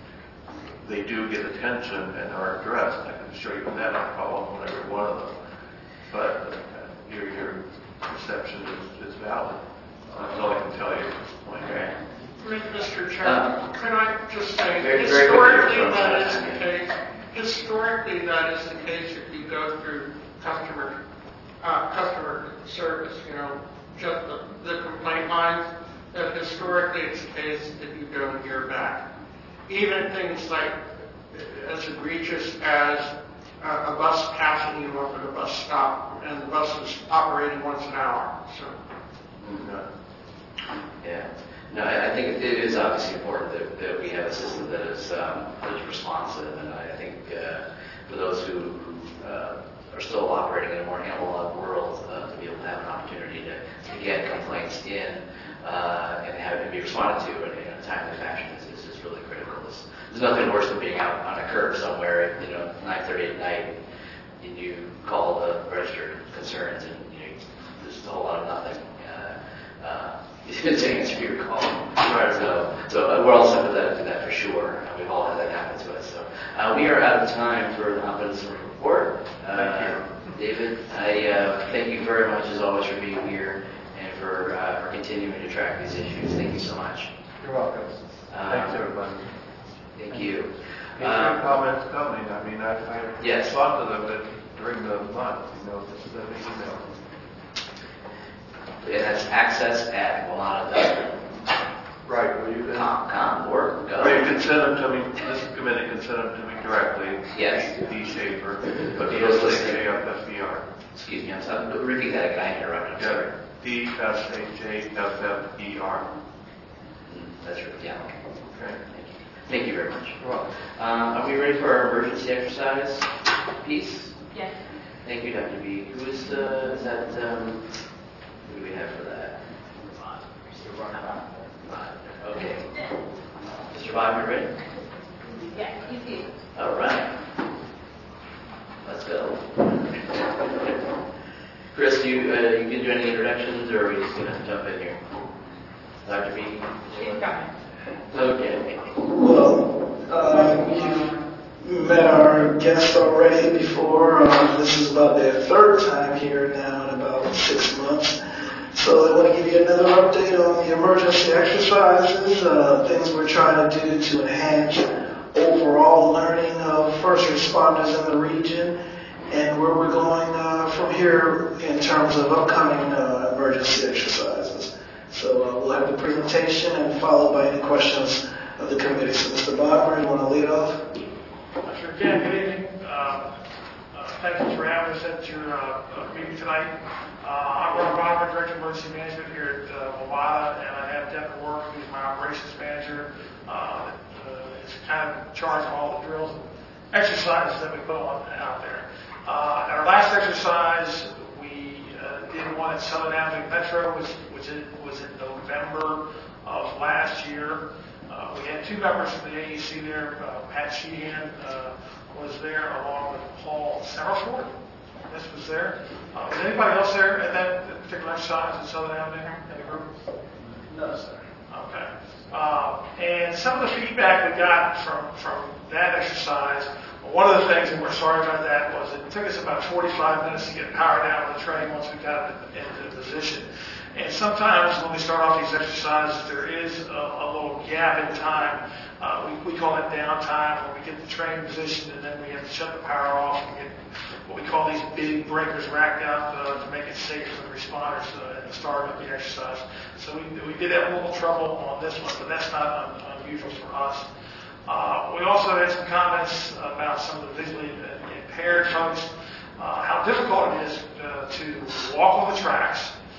they do get attention and are addressed. I can assure you that. I follow up on every one of them. But uh, your, your perception is, is valid. That's all I can tell you at this point. Okay. Mister Chairman, Um, can I just say, very, very historically quickly, that is from- the case. Historically, that is the case if you go through customer uh, customer service. You know, just the, the complaint lines. That historically, it's the case that you don't hear back. Even things like as egregious as uh, a bus passing you up at a bus stop, and the bus is operating once an hour. So. Yeah. Yeah. No, I, I think it is obviously important that, that we have a system that is, um, that is responsive, and I think uh, for those who uh, are still operating in a more analog world, uh, to be able to have an opportunity to, to get complaints in uh, and have it be responded to in, in a timely fashion is, is, is really critical. There's, there's nothing worse than being out on a curb somewhere at, you know, nine thirty at night, and you call the registered concerns, and you know, there's a whole lot of nothing. Uh, to answer your call. Right. So, so uh, we're all sympathetic to that for sure. Uh, we've all had that happen to us. So uh, we are out of time for the competency report. Uh, thank you. David, I uh, thank you very much as always for being here and for uh, for continuing to track these issues. Thank you so much. You're welcome. Um, Thanks, everybody. Thank you. Any Um, comments coming? I mean, I, I Yes. thought to them that during the month, you know, just send me email. And that's access at WMATA Right, well, you can, dot com. Work, go. well, you can send them to me, this committee can send them to me directly. Yes. D. Schaefer, But D. those S listening- H A F F E R. Excuse me, I'm sorry. Repeat that again. I interrupted. I'm sorry. D. S H A F F E R. Mm, That's right. Yeah. Okay. Okay. Thank you. Thank you very much. You're welcome. Um, are we ready for our emergency exercise piece? Yes. Thank you, Doctor B. Who is the, is that, um, who do we have for that? Okay. Mister Bogner, ready? Yes, he's here. All right. Let's go. Chris, you, uh, you can do any introductions, or are we just going to jump in here? Doctor B? She's coming. Okay. Well, uh, you've met our guests already before. Um, this is about their third time here now in about six months. So I want to give you another update on the emergency exercises, uh, things we're trying to do to enhance overall overall learning of first responders in the region and where we're going uh, from here in terms of upcoming uh, emergency exercises. So uh, we'll have the presentation and followed by any questions of the committee. So Mister Bodmer, you want to lead off? Sure can. Good evening. Uh, uh, thank you for having us at your uh, uh, meeting tonight. Uh, I'm Ron Bodmer, Director of Emergency Management here at uh, Wawata, and I have Devin Work, who's my operations manager. Uh, uh, is kind of in charge of all the drills and exercises that we put on out there. Uh, at our last exercise, we uh, did one at Southern Avenue Metro, which, which it was in November of last year. Uh, we had two members from the A E C there. Uh, Pat Sheehan uh, was there along with Paul Summerford. This was there. Uh, was anybody else there at that particular exercise at Southern Avenue in the group? No, sir. Okay. Uh, and some of the feedback we got from, from that exercise, one of the things, and we're sorry about that, was it took us about forty-five minutes to get power down on the train once we got it into position. And sometimes when we start off these exercises, there is a, a little gap in time. Uh, we, we call it downtime, when we get the train positioned and then we have to shut the power off and get what we call these big breakers racked out uh, to make it safe for the responders uh, at the start of the exercise. So we, we did have a little trouble on this one, but that's not un, unusual for us. Uh, we also had some comments about some of the visually impaired folks, uh, how difficult it is uh, to walk on the tracks,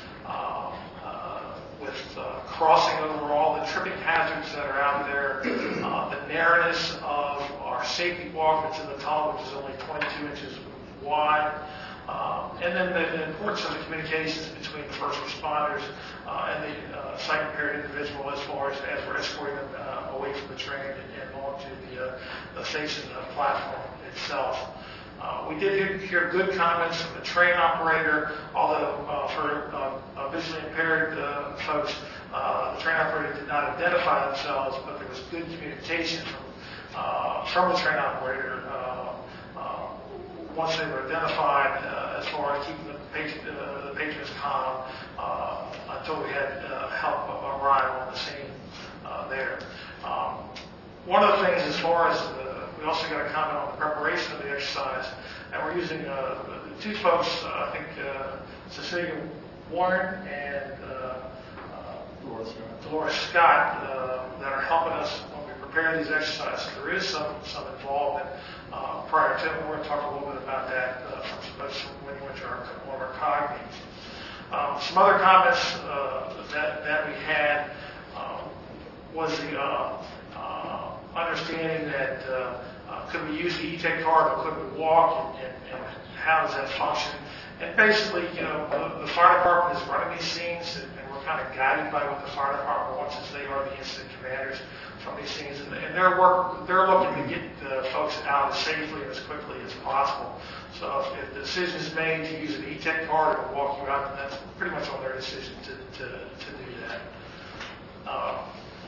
uh, uh, with uh, crossing over all the tripping hazards that are out there, uh, the narrowness of our safety walk that's in the tunnel, which is only twenty-two inches wide, uh, and then the, the importance of the communications between the first responders uh, and the uh, sight-impaired individual as far as, as we're escorting them uh, away from the train and, and onto the, uh, the station uh, platform itself. Uh, we did hear, hear good comments from the train operator, although uh, for uh, uh, visually impaired uh, folks, uh, the train operator did not identify themselves, but there was good communication from, uh, from the train operator uh, uh, once they were identified uh, as far as keeping the, patron, uh, the patrons calm uh, until we had uh, help arrive on the scene uh, there. Um, one of the things as far as the we also got a comment on the preparation of the exercise, and we're using uh, two folks, uh, I think uh, Cecilia Warren and uh, uh, Dolores Scott, Dolores Scott uh, that are helping us when we prepare these exercises. There is some, some involvement uh, prior to it. We're going to talk a little bit about that uh, from, from when we went to our, one of our C O G meetings. Um, some other comments uh, that, that we had um, was the uh, uh, understanding that uh, Uh, could we use the e-take card or could we walk, and, and, and how does that function? And basically, you know, the, the fire department is running these scenes, and, and we're kind of guided by what the fire department wants, as they are the incident commanders from these scenes. And, and their work, they're looking to get the folks out as safely and as quickly as possible. So if, if the decision is made to use an e-take card or walk you out, then that's pretty much on their decision to, to, to do that. Uh,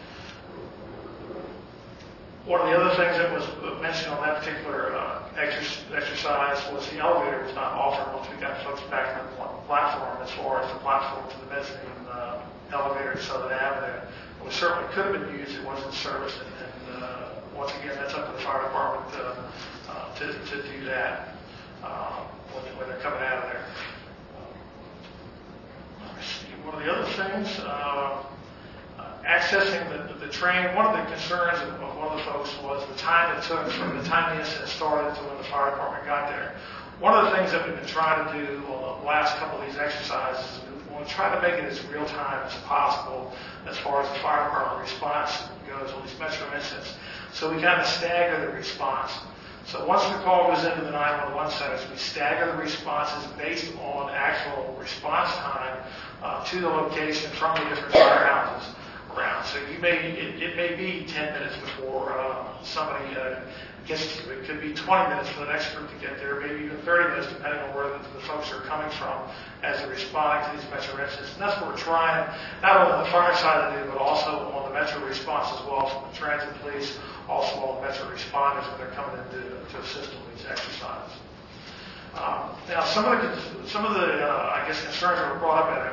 One of the other things that was mentioned on that particular uh, exercise was the elevator was not offered once we got folks back on the platform, as far as the platform to the mezzanine uh, elevator at Southern Avenue. It certainly could have been used. It wasn't serviced, and, and uh, once again, that's up to the fire department uh, uh, to, to do that uh, when, when they're coming out of there. Uh, let me see. One of the other things. Uh, Accessing the, the train, one of the concerns of, of one of the folks was the time it took from the time the incident started to when the fire department got there. One of the things that we've been trying to do on the last couple of these exercises is we want to try to make it as real time as possible as far as the fire department response goes on these metro incidents. So we kind of stagger the response. So once the call goes into the nine one one centers, we stagger the responses based on actual response time uh, to the location from the different firehouses around. So you may, it, it may be ten minutes before uh, somebody uh, gets to you. It could be twenty minutes for the next group to get there, maybe even thirty minutes, depending on where the, the folks are coming from as they're responding to these metro incidents. And that's what we're trying, not only on the fire side to do, but also on the metro response as well, from the transit police, also all the metro responders when they're coming in to, to assist in these exercises. Um, now, some of the, some of the uh, I guess, concerns that were brought up at a, a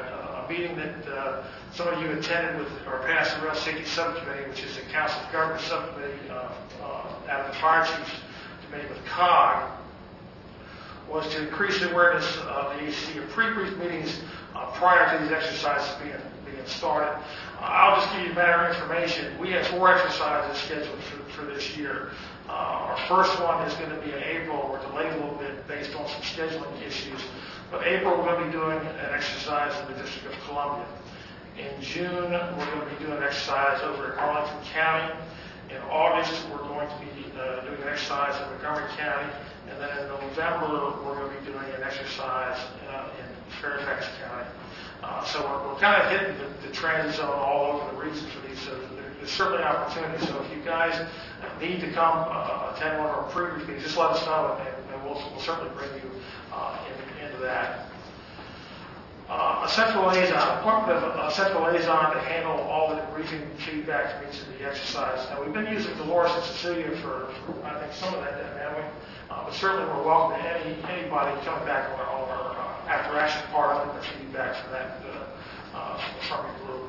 a meeting that uh, some of you attended with our Pass the Rail Safety Subcommittee, which is the Council of Government Subcommittee uh, uh, out of the Fire Chiefs Committee with C O G, was to increase the awareness of the A C of pre-brief meetings uh, prior to these exercises being, being started. Uh, I'll just give you a matter of information. We have four exercises scheduled for, for this year. Uh, our first one is going to be in April. We're delayed a little bit based on some scheduling issues. But April, we're going to be doing an exercise in the District of Columbia. In June, we're going to be doing an exercise over in Arlington County. In August, we're going to be uh, doing an exercise in Montgomery County. And then in November, we're going to be doing an exercise uh, in Fairfax County. Uh, so we're, we're kind of hitting the, the transit zone all over the region for these. So there's certainly an opportunity. So if you guys need to come uh, attend one of our pre-brief meetings, just let us know, and, and we'll, we'll certainly bring you uh, in, into that. Uh, a central liaison, appointment of a central liaison to handle all the briefing feedback from each of the exercises. Now, we've been using Dolores and Cecilia for, for I think, some of that, haven't we? Uh, but certainly we're welcome to any anybody coming back on our, on our uh, after action part of the feedback from that uh, uh, from your group.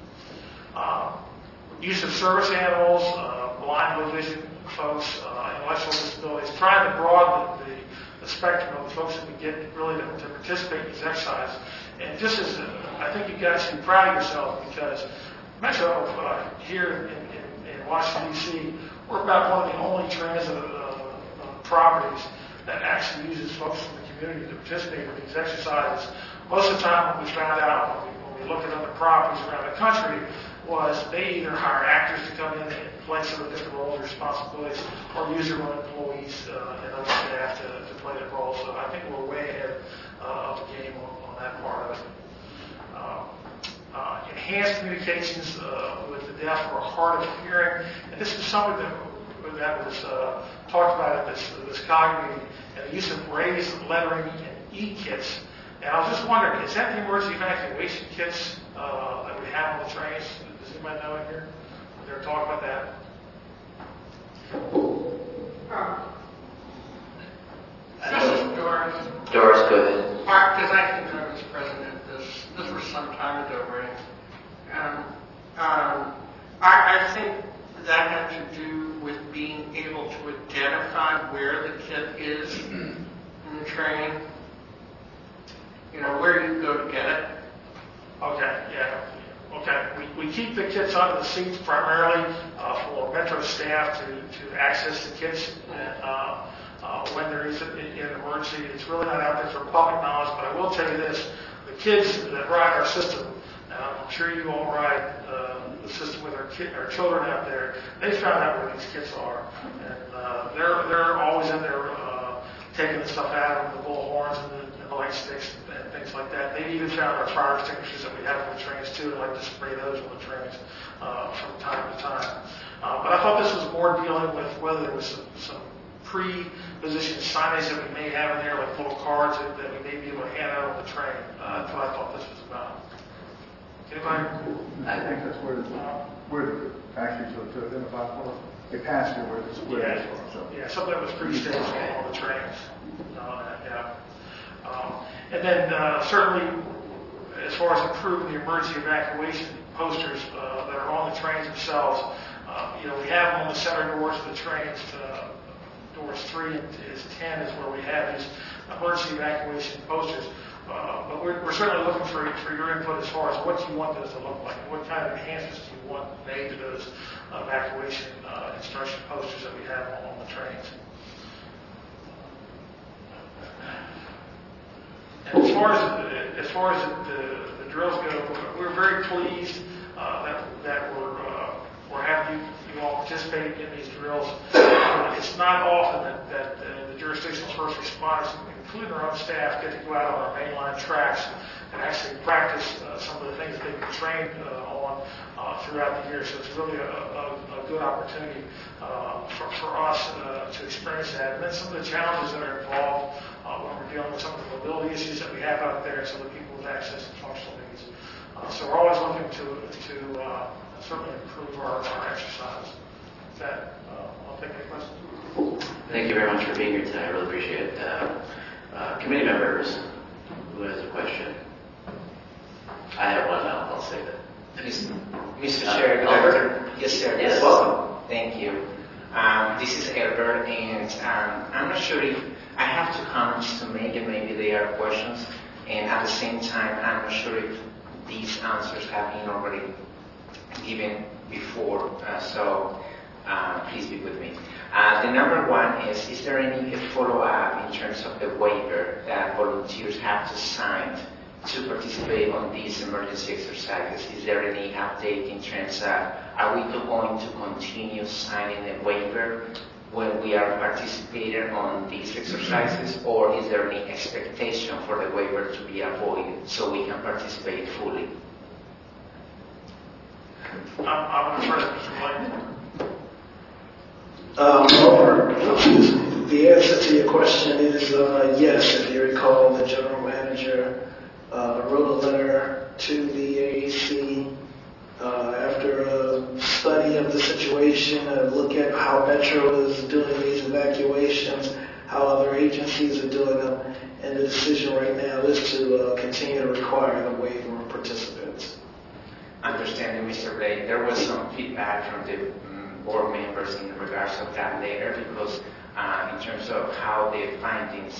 Uh, use of service animals, uh, blind, low vision folks, uh, intellectual disabilities, trying to broaden the, the spectrum of the folks that we get really to, to participate in these exercises. And just as uh, I think you guys should be proud of yourself, because Metro uh, here in, in, in Washington, D C, we're about one of the only transit uh, uh, properties that actually uses folks from the community to participate in these exercises. Most of the time, what we found out when we, when we looked at other properties around the country was they either hire actors to come in and play some of the different roles and responsibilities, or use their own employees uh, and other staff to, to play that role. So I think we're way ahead uh, of the game on, on that part of it. Uh, uh, enhanced communications uh, with the deaf or hard of hearing. And this is something that, that was uh, talked about at this, this C O G meeting, and the use of raised lettering and e-kits. And I was just wondering, is that the emergency evacuation kits uh, that we have on the trains? Does anybody know in here? We're going to talk about that. This is Doris. Doris, go ahead. Because I think I was president. This this was some time ago, right? Um, um, I, I think that had to do with being able to identify where the kid is in the train. You know, where you go to get it. Okay, yeah. Okay, we, we keep the kits under the seats primarily uh, for Metro staff to, to access the kits and, uh, uh, when there is a, an emergency. It's really not out there for public knowledge, but I will tell you this. The kids that ride our system, and I'm sure you all ride uh, the system with our, kid, our children out there, they found out where these kits are. And uh, they're, they're always in there uh, taking the stuff out of them, the bullhorns and the, and the light sticks and things like that. They even found our fire extinguishers that we have on the trains too. I like to spray those on the trains uh, from time to time. Uh, but I thought this was more dealing with whether there was some, some pre-positioned signage that we may have in there, like little cards that, that we may be able to hand out on the train. Uh, that's what I thought this was about. Anybody? I think that's where the, where the actually to, to identify for a passenger where the square Yeah, is. So. yeah, something that was pre-staged on the trains. Uh, yeah. Um, and then uh, certainly, as far as improving the emergency evacuation posters uh, that are on the trains themselves, uh, you know, we have them on the center doors of the trains. Uh, doors three is ten is where we have these emergency evacuation posters. Uh, but we're, we're certainly looking for, for your input as far as what you want those to look like, and what kind of enhancements do you want made to those uh, evacuation uh, instruction posters that we have on, on the trains. And as far as as far as the, the drills go, we're very pleased uh, that that we're uh, we're having you, you all participating in these drills. Uh, it's not often that, that uh, the jurisdictional first responders, including our own staff, get to go out on our mainline tracks and actually practice uh, some of the things that they've been trained uh, on uh, throughout the year. So it's really a, a, a good opportunity uh, for, for us uh, to experience that. And then some of the challenges that are involved uh, when we're dealing with some of the mobility issues that we have out there, some of the people with access and functional needs. Uh, so we're always looking to, to uh, certainly improve our, our exercise. With that, uh, I'll take any questions. Thank you very much for being here tonight. I really appreciate it. Uh, uh, committee members, who has a question? I have one now, I'll say that. Mister Uh, Chair, Albert? Yes, sir. Yes. Welcome. Thank you. Um, this is Albert, and um, I'm not sure if I have two comments to make, and maybe they are questions. And at the same time, I'm not sure if these answers have been already given before. Uh, so uh, please be with me. Uh, the number one is: is there any follow-up in terms of the waiver that volunteers have to sign to participate on these emergency exercises? Is there any update in terms of, are we going to continue signing a waiver when we are participating on these exercises, or is there any expectation for the waiver to be avoided so we can participate fully? I'm, I'm going to refer to Mister Blake. Um, over, the answer to your question is uh, yes. If you recall, the general manager uh, wrote a letter to the A A C uh, after a study of the situation, a look at how Metro is doing these evacuations, how other agencies are doing them, and the decision right now is to uh, continue to require the waiver of participants. Understanding, Mister Blake, there was some feedback from the um, board members in regards of that letter, because uh, in terms of how the findings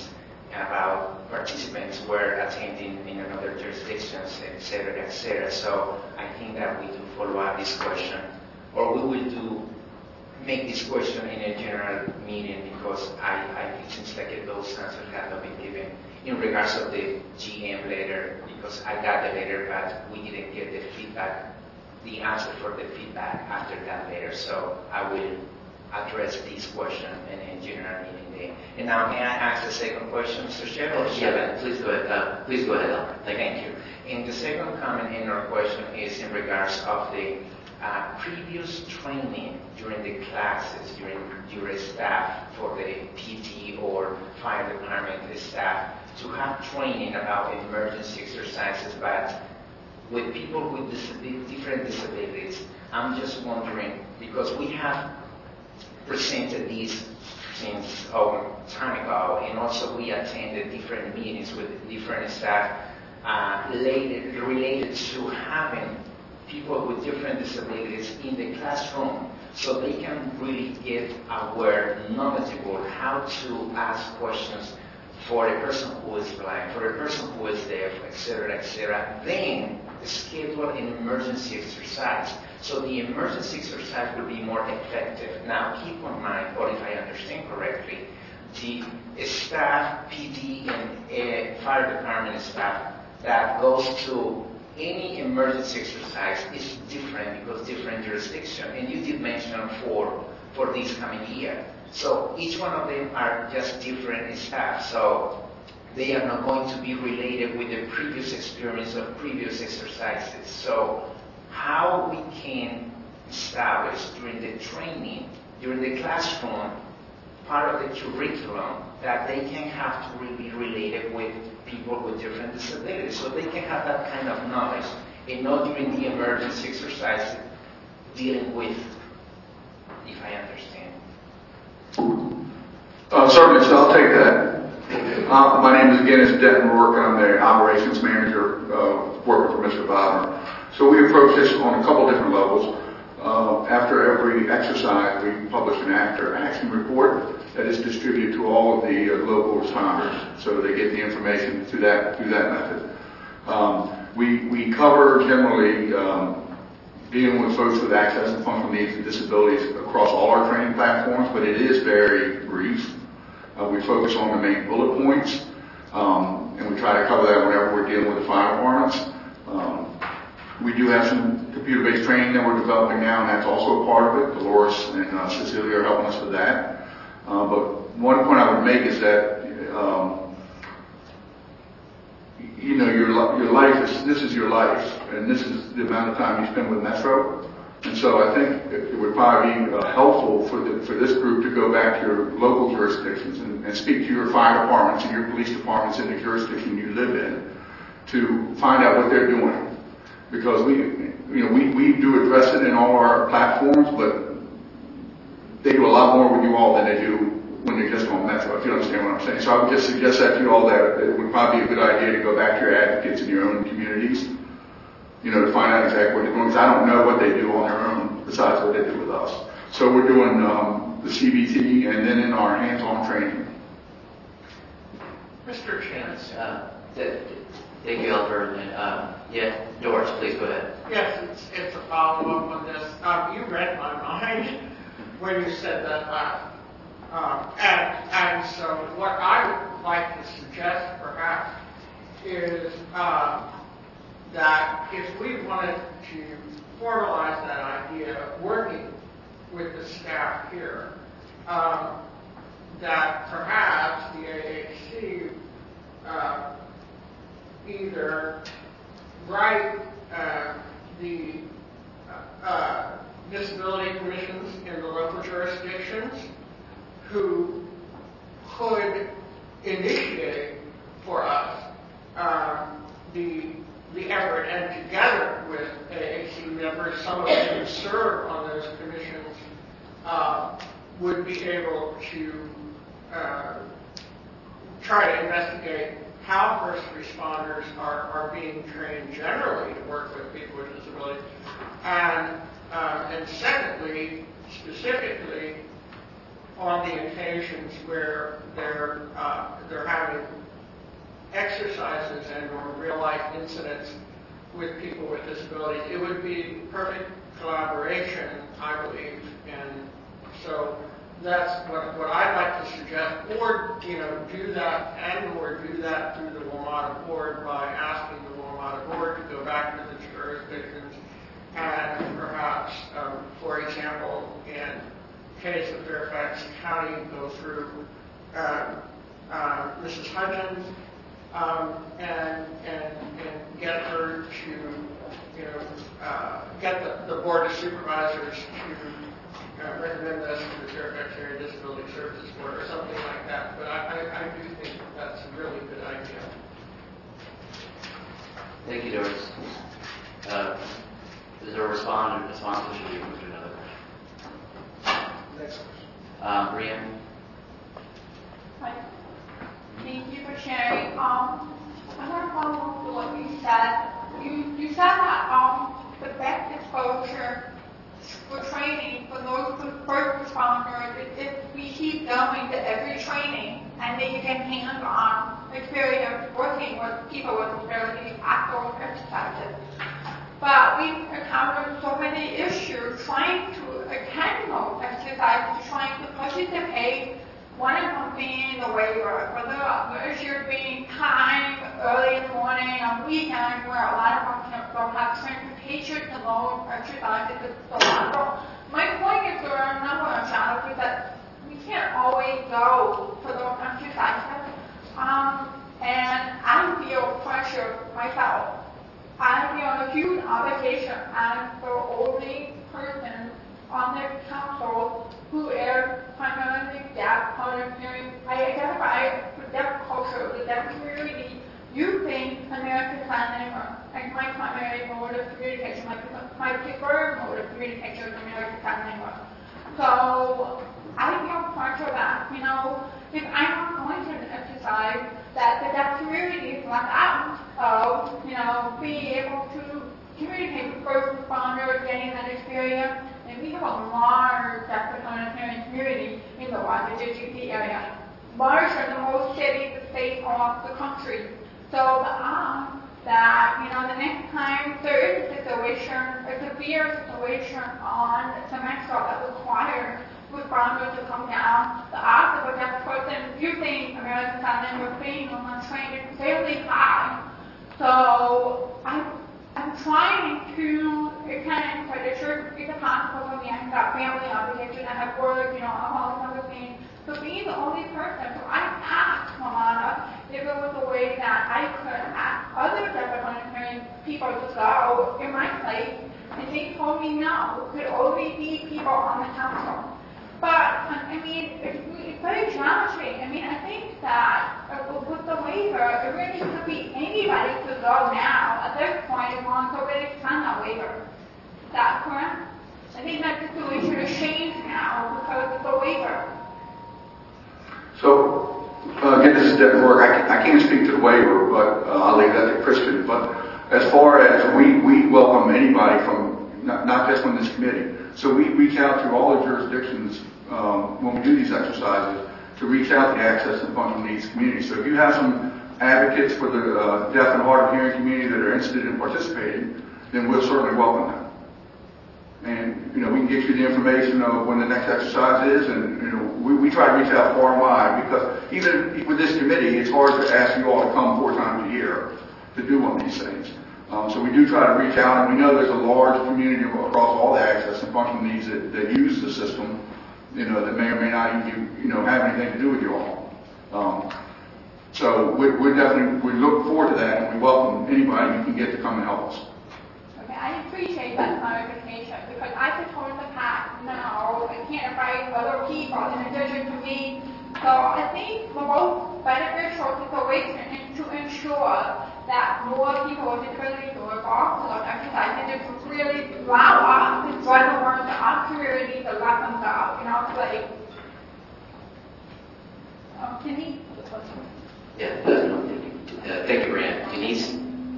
about participants were attending in another jurisdictions, et cetera, et cetera. So I think that we do follow up this question, or we will do make this question in a general meeting, because I, I it seems like those answers have not been given in regards of the G M letter, because I got the letter, but we didn't get the feedback, the answer for the feedback after that letter. So I will address this question in a general meeting day. And now, may I ask the second question, Mister Chair? Oh, yeah, please go ahead. Uh, please go ahead, Albert. Thank, Thank you. And the second comment in our question is in regards of the uh, previous training during the classes, during your staff for the P T or fire department staff, to have training about emergency exercises, but with people with disab- different disabilities. I'm just wondering, because we have presented these since a long time ago, and also we attended different meetings with different staff uh, related, related to having people with different disabilities in the classroom, so they can really get aware, knowledgeable, how to ask questions for a person who is blind, for a person who is deaf, et cetera, et cetera. Then schedule an emergency exercise, so the emergency exercise will be more effective. Now, keep in mind, or if I understand correctly, the staff, P D, and uh, fire department staff that goes to any emergency exercise is different, because different jurisdiction. And you did mention for for this coming year. So each one of them are just different staff. So they are not going to be related with the previous experience of previous exercises. So how we can establish during the training, during the classroom, part of the curriculum, that they can have to be related with people with different disabilities, so they can have that kind of knowledge, and not during the emergency exercise dealing with, if I understand. Uh, certainly, so I'll take that. Uh, my name is again is Denton Rourke, and I'm the operations manager uh, working for Mister Wagner. So we approach this on a couple different levels. Uh, after every exercise, we publish an after action report that is distributed to all of the uh, local responders, so they get the information through that through that method. Um, we we cover generally um, dealing with folks with access and functional needs and disabilities across all our training platforms, but it is very brief. Uh, we focus on the main bullet points, um, and we try to cover that whenever we're dealing with the fire departments. Um, we do have some computer-based training that we're developing now, and that's also a part of it. Dolores and uh, Cecilia are helping us with that. Uh, but one point I would make is that, um, you know, your your life is, this is your life, and this is the amount of time you spend with Metro. And so I think it would probably be uh, helpful for the, for this group to go back to your local jurisdictions and, and speak to your fire departments and your police departments in the jurisdiction you live in to find out what they're doing. Because we, you know, we, we do address it in all our platforms, but they do a lot more with you all than they do when they're just on Metro, if you understand what I'm saying. So I would just suggest that to you all that it would probably be a good idea to go back to your advocates in your own communities you know, to find out exactly what they're doing, because I don't know what they do on their own besides what they do with us. So we're doing um, the C B T and then in our hands-on training. Mister Chance. Uh, th- Thank you, Albert. And, um, yeah, Doris, please go ahead. Yes, it's, it's a follow-up on this. Um, you read my mind when you said that last. Um, and, and so what I would like to suggest, perhaps, is uh, that if we wanted to formalize that idea of working with the staff here, um, that perhaps the A A C uh, either write uh, the uh, uh, disability commissions in the local jurisdictions who could initiate for us um, the the effort, and together with A A C members, some of whom serve on those commissions, uh, would be able to uh, try to investigate how first responders are, are being trained generally to work with people with disabilities, and uh, and secondly, specifically on the occasions where they're uh, they're having exercises and or real life incidents with people with disabilities, it would be perfect collaboration, I believe, and so that's what, what I'd like to suggest, or, you know, do that and or do that through the WMATA board by asking the WMATA board to go back to the jurisdictions and perhaps, um, for example, in case of Fairfax County, go through uh, uh, Missus Hudgens um, and, and, and get her to, you know, uh, get the, the board of supervisors to Uh, recommend this to the Fairfax Area Disability Services Board or something like that. But I, I, I do think that's a really good idea. Thank you, Doris. Uh, is there a respond, response, or should we move to another question? Next question. Um, Brianne? Hi. Thank you for sharing. Um, I want to follow up to what you said. You, you said that um, the best exposure for training for those first responders, if we keep going to every training and they get hands-on experience working with people with disabilities at those exercises. But we've encountered so many issues trying to attend those exercises, trying to participate. One of them being the waiver, whether the issue being time early in the morning, on weekends, where a lot of us don't have transportation to those exercises. It's a lot. My point is there are a number of challenges that we can't always go for those exercises. Um, and I feel pressure myself. I feel a huge obligation as the only person on the council who is primarily deaf, hard of hearing. I identify with deaf culture, with deaf community, using American Sign Language as my primary mode of communication, my, my preferred mode of communication is American Sign Language. So I feel pressure that, you know, if I'm not going to an exercise, that the deaf community is left out of, you know, being able to communicate with first responders, getting that experience. And we have a large deaf and hearing community in the Washington, D C area, larger than most cities and states across the country. So the ask that, you know, the next time there is a situation, a severe situation on a semester that requires responders to come down, the odds of a deaf person using American Sign Language being untrained is fairly high. So I I'm trying to kind of the church is a possible for me. I've got family obligations, I have work, you know, all these other things. So being the only person, so I asked Mamana if there was a way that I could ask other deaf and hearing people to go in my place, and they told me no, it could only be people on the council. But, I mean, it's, it's very challenging. I mean, I think that uh, with the waiver, it really could be anybody to go now at this point as long as somebody signed that waiver. Is that correct? I think that situation has changed now because of the waiver. So, uh, again, this is Devin Rourke. I, can, I can't speak to the waiver, but uh, I'll leave that to Kristen. But As far as we, we welcome anybody from, not, not just from this committee. So we reach out to all the jurisdictions um, when we do these exercises to reach out to the access and functional needs community. So if you have some advocates for the uh, deaf and hard of hearing community that are interested in participating, then we'll certainly welcome them. And, you know, we can get you the information of when the next exercise is, and, you know, we, we try to reach out far and wide, because even with this committee, it's hard to ask you all to come four times a year to do one of these things. Um, so we do try to reach out, and we know there's a large community across all the access and functional needs that, that use the system, you know, that may or may not even, you know, have anything to do with you all. Um, so we, we're definitely, we look forward to that, and we welcome anybody you can get to come and help us. Okay, I appreciate that clarification, because I could hold the path now and can't invite other people in addition to me. So I think the most beneficial situation is to ensure that more people with disabilities are involved in those exercises, and to really allow us to try to learn the opportunity to let them go. You know, it's like, um, Kenny? Yeah, uh, uh, thank you, Rand. Denise?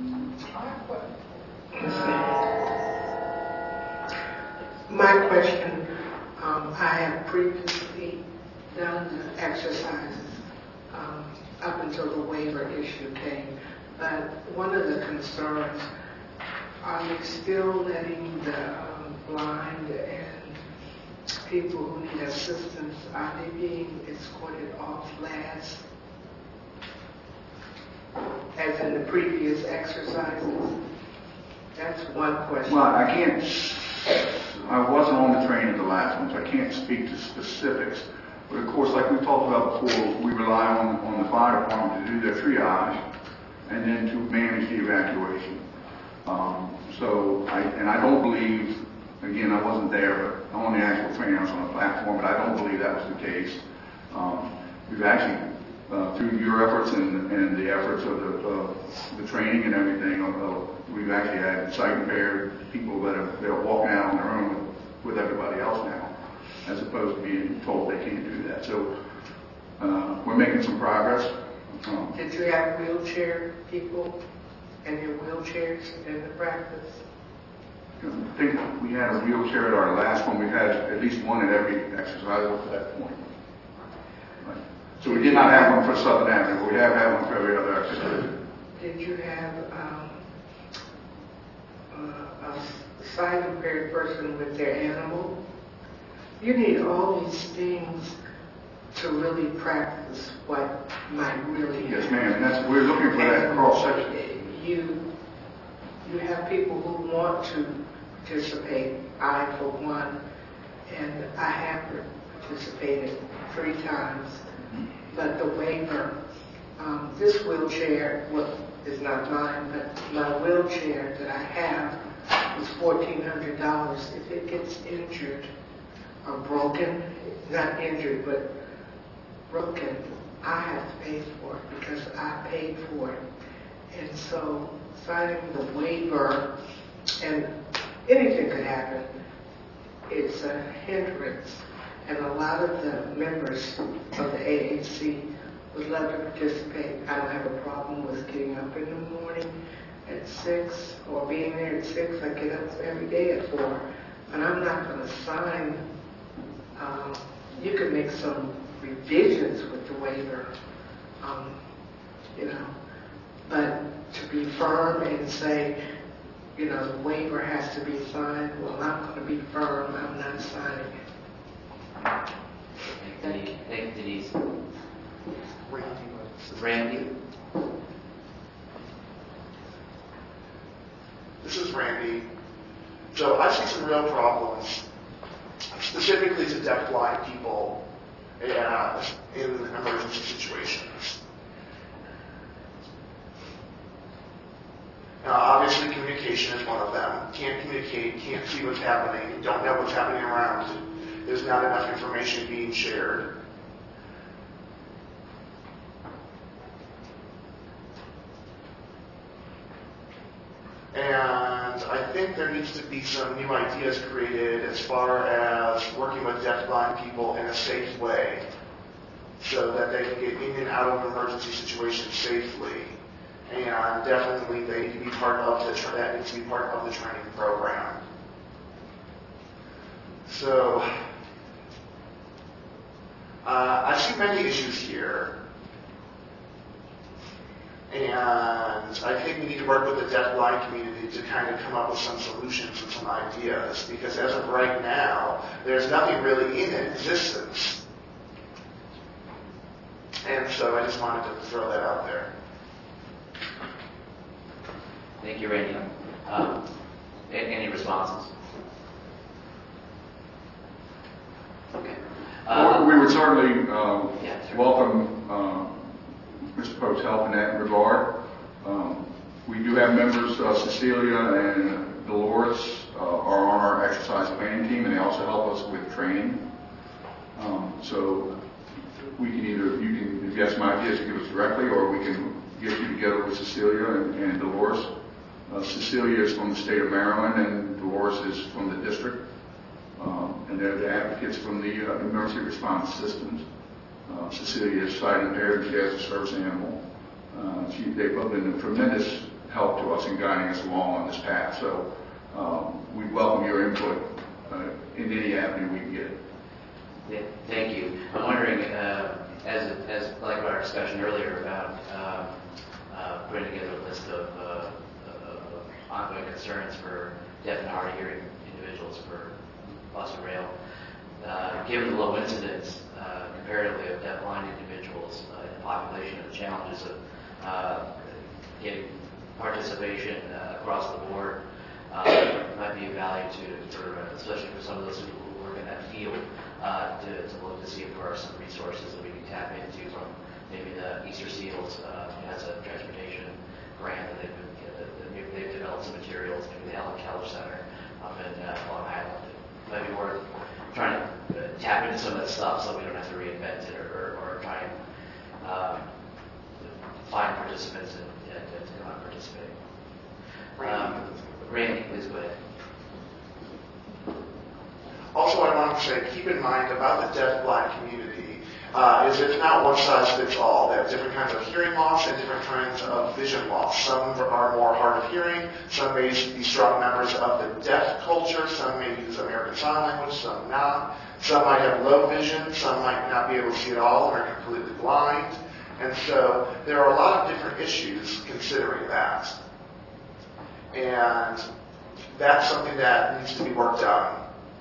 My question, um, I have previously done the exercises um, up until the waiver issue came, but one of the concerns, are they still letting the um, blind and people who need assistance, are they being escorted off last, as in the previous exercises? That's one question. Well, I can't, I wasn't on the train at the last one, so I can't speak to specifics. But of course, like we talked about before, we rely on, on the fire department to do their triage and then to manage the evacuation. Um, so, I, and I don't believe, again, I wasn't there, but on the actual train, I was on the platform, but I don't believe that was the case. Um, we've actually, uh, through your efforts and, and the efforts of the, uh, the training and everything, uh, we've actually had sight impaired people that are, that are walking out on their own with, with everybody else now, as opposed to being told they can't do that. So uh, we're making some progress. Um, Did you have wheelchair people and their wheelchairs in the practice? I think we had a wheelchair at our last one. We've had at least one at every exercise up to that point. Right. So we did not have one for Southern Avenue, but we have had one for every other exercise. Did you have um, uh, a sight impaired person with their animal? You need all these things to really practice what might really happen. Yes, ma'am. And that's, we're looking for that cross section. You, you have people who want to participate. I, for one, and I have participated three times. But the waiver, um, this wheelchair, well, is not mine, but my wheelchair that I have is fourteen hundred dollars. If it gets injured or broken, not injured, but broken, I have to pay for it because I paid for it. And so signing the waiver, and anything could happen, it's a hindrance. And a lot of the members of the A A C would love to participate. I don't have a problem with getting up in the morning at six or being there at six. I get up every day at four. But I'm not going to sign. Um, you could make some revisions with the waiver, um, you know. But to be firm and say, you know, the waiver has to be signed, well, I'm going to be firm. I'm not signing it. Thank you, thank you, Denise. Randy? This is Randy. So I see some real problems, specifically to deaf-blind people uh, in emergency situations. Now, obviously, communication is one of them. Can't communicate, can't see what's happening, don't know what's happening around you. There's not enough information being shared. And I think there needs to be some new ideas created as far as working with deaf-blind people in a safe way so that they can get in and out of emergency situations safely and definitely they need to be part of the tra- that needs to be part of the training program. So uh, I see many issues here. And I think we need to work with the deafblind community to kind of come up with some solutions and some ideas, because as of right now, there's nothing really in existence. And so I just wanted to throw that out there. Thank you, Randy. Um, any responses? Okay. Well, we would certainly uh, Yeah, sure. welcome uh, Mister Pope's help in that regard. Um, we do have members, uh, Cecilia and Dolores uh, are on our exercise planning team, and they also help us with training. Um, so we can either, you can, if you have some ideas, you give us directly, or we can get you together with Cecilia and, and Dolores. Uh, Cecilia is from the state of Maryland, and Dolores is from the district. Um, and they're the advocates from the uh, emergency response systems. Uh, Cecilia is sight impaired, and she has a service animal. Uh, she, they've been a tremendous help to us in guiding us along on this path. So um, we welcome your input uh, in any avenue we can get. Yeah, thank you. I'm wondering, uh, as, as like our discussion earlier about uh, uh, putting together a list of, uh, of ongoing concerns for deaf and hard of hearing individuals for bus and rail, uh, given the low incidence uh, comparatively of deaf-blind individuals uh, in the population and the challenges of uh, getting participation uh, across the board, uh, might be of value to, for, especially for some of those people who work in that field, uh, to, to look to see if there are some resources that we can tap into from maybe the Easter Seals uh, has a transportation grant that they've, been, that they've developed some materials, maybe the Helen Keller Center up in uh, Long Island. Might be worth trying to uh, tap into some of that stuff so we don't have to reinvent it, or, or, or try and uh, find participants and, and, and come out and participate. Um, Randy, please go ahead. Also, I wanted to say, keep in mind about the deaf-blind community, uh, is it's not one size fits all. They have different kinds of hearing loss and different kinds of vision loss. Some are more hard of hearing, some may be strong members of the deaf culture, some may use American Sign Language, some not. Some might have low vision, some might not be able to see at all and are completely blind. And so there are a lot of different issues considering that. And that's something that needs to be worked on.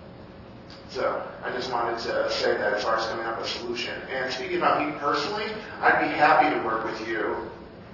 So I just wanted to say that as far as coming up with a solution. And speaking about me personally, I'd be happy to work with you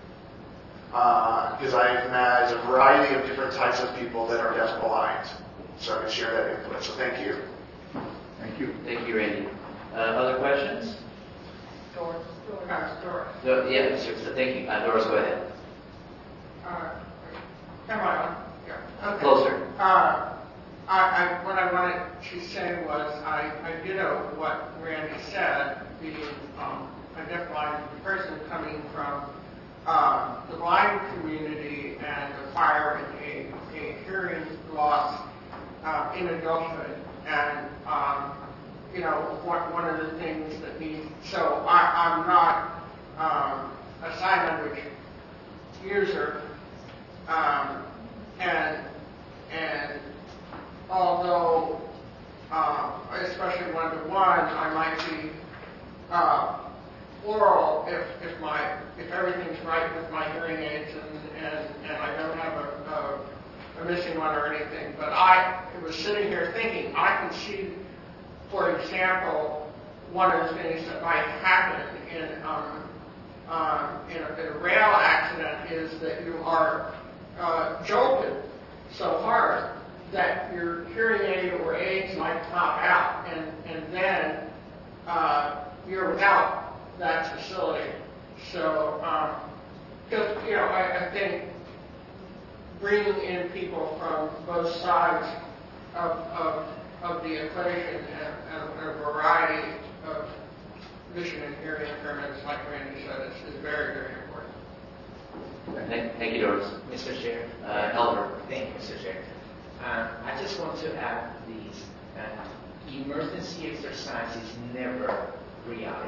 because uh, I've met a variety of different types of people that are deaf-blind. So I can share that input. So thank you. Thank you. Thank you, Randy. Uh, other questions? Doris. Doris. Doris. No, yeah, sir, thank you. Uh, Doris, go ahead. Uh, am I on? Yeah. Okay. Closer. Uh, I, I, what I wanted to say was I, I ditto what Randy said, being um, a deaf-blind person coming from uh, the blind community and acquiring a, a hearing loss uh, in adulthood. And, um, you know, one, one of the things that needs, so I, I'm not um, a sign language user, um, and, and although, uh, especially one-to-one, I might be uh, oral if, if my if everything's right with my hearing aids and, and, and I don't have a, a, a missing one or anything. But I was sitting here thinking, I can see, for example, one of the things that might happen in, um, um, in, a, in a rail accident is that you are uh, jolted so hard that your hearing aid or aids might pop out, and, and then uh, you're without that facility. So, um, just, you know, I, I think bringing in people from both sides of, of, of the equation and, and a variety of vision and hearing impairments, like Randy said, is, is very, very important. Thank, thank you, Doris. Mister Chair. Uh, Elmer. Thank you, Mister Chair. Uh, I just want to add this. Uh, emergency exercise is never reality.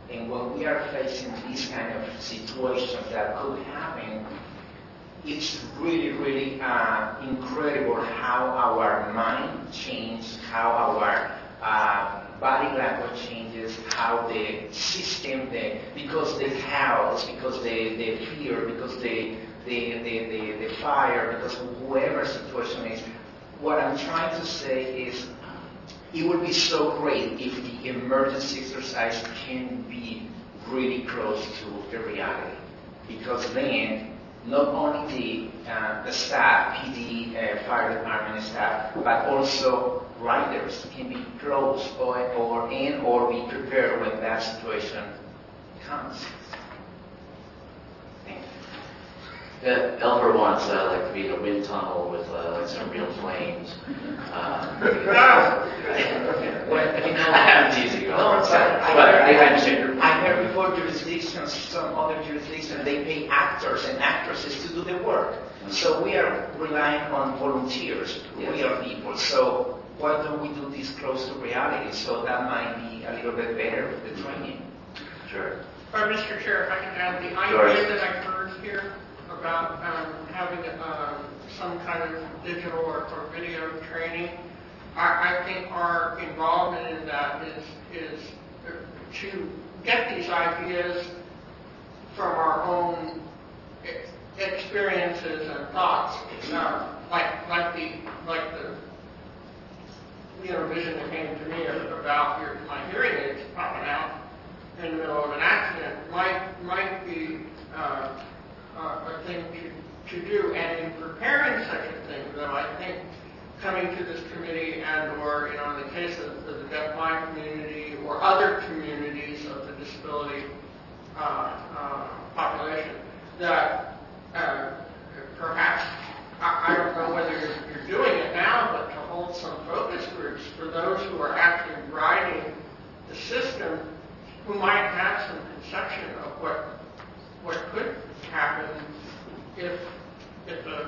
And when we are facing these kind of situations that could happen, it's really, really uh, incredible how our mind changes, how our uh, body language changes, how the system, the, because the chaos, because the, the fear, because the, the, the, the, the fire, because whoever situation is. What I'm trying to say is it would be so great if the emergency exercise can be really close to the reality, because then not only the, uh, the staff, P D, uh, fire department staff, but also riders can be close or, or in or be prepared when that situation comes. Thank you. Yeah, Elmer wants uh, like to be in a wind tunnel with uh, like some real flames. Uh, well, you know, I'm teasing you. No, but I, I, I, I understand your I heard before jurisdictions, some other jurisdictions, they pay actors and actresses to do the work. Mm-hmm. So we are relying on volunteers, yes. real people. So why don't we do this close to reality? So that might be a little bit better with the training. Sure. Uh, Mister Chair, if I can add the sure. idea that I heard here about um, having um, some kind of digital or, or video training. I, I think our involvement in that is is to get these ideas from our own experiences and thoughts, uh, like like the like the you know vision that came to me about your, my hearing aids popping out in the middle of an accident might might be uh, uh, a thing to, to do. And in preparing such a thing, though, I think coming to this committee and or, you know, in the case of, of the deafblind community or other communities of the disability uh, uh, population, that uh, perhaps, I, I don't know whether you're, you're doing it now, but to hold some focus groups for those who are actually riding the system who might have some conception of what what could happen if if a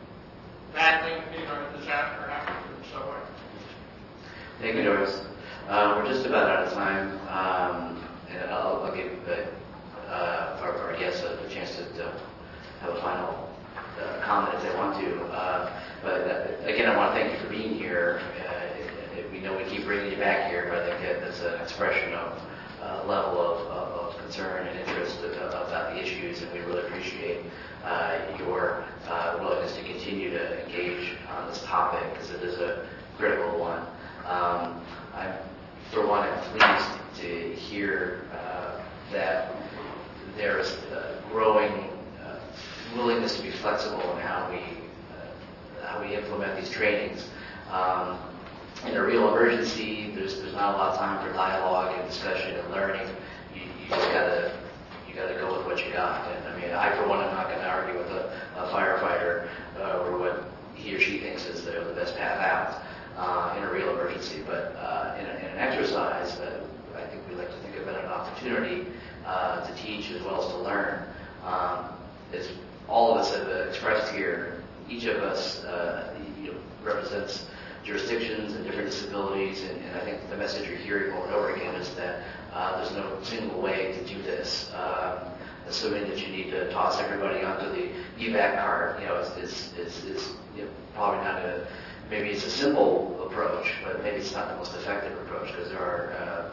bad thing, you know, a disaster happens and so on. Thank you, Doris. Uh, we're just about out of time, um, and I'll, I'll give uh, uh, our, our guests a, a chance to, to have a final uh, comment if they want to. Uh, but uh, again, I want to thank you for being here. Uh, it, it, we know we keep bringing you back here, but I think that that's an expression of uh, level of, of, of concern and interest about the issues, and we really appreciate uh, your uh, willingness to continue to engage on this topic because it is a critical one. Um, I'm, for one, I'm pleased to hear uh, that there's a growing uh, willingness to be flexible in how we uh, how we implement these trainings. Um, in a real emergency, there's there's not a lot of time for dialogue and discussion and learning. You, you just gotta you gotta go with what you got. And I mean, I for one am not going to argue with a, a firefighter uh, or what he or she thinks is the, the best path out uh, in a real emergency. But uh, in, a, in an exercise, uh, I think we like to think of it as an opportunity uh, to teach as well as to learn. Um, as all of us have expressed here, each of us uh, you know, represents jurisdictions and different disabilities, and, and I think the message you're hearing over and over again is that uh, there's no single way to do this. Um, assuming that you need to toss everybody onto the E VAC cart, you know, it's, it's, it's, it's you know, probably not a, maybe it's a simple approach, but maybe it's not the most effective approach because there are,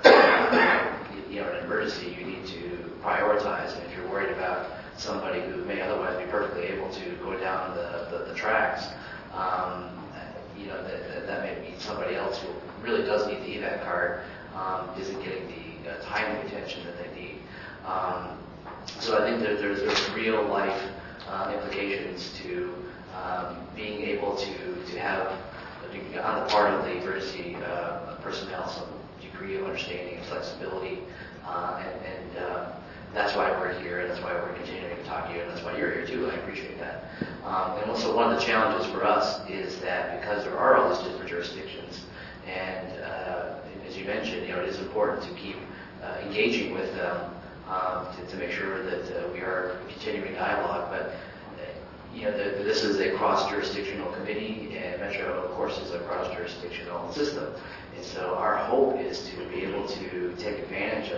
uh, you know, in an emergency you need to prioritize, and if you're worried about somebody who may otherwise be perfectly able to go down the, the, the tracks, um, you know, that, that, that may be somebody else who really does need the E VAC card, um, isn't getting the uh, timely attention that they need. Um, so I think that there's, there's real life uh, implications to um, being able to, to have, on the part of the emergency uh, personnel, some degree of understanding and flexibility, uh, and, and uh, that's why we're here, and that's why we're continuing to talk to you, and that's why you're here too. I appreciate that. Um, and also one of the challenges for us is that because there are all these different jurisdictions, and uh, as you mentioned, you know, it is important to keep uh, engaging with them um, to, to make sure that uh, we are continuing dialogue. But uh, you know, the, this is a cross-jurisdictional committee, and Metro, of course, is a cross-jurisdictional system. And so our hope is to be able to take advantage of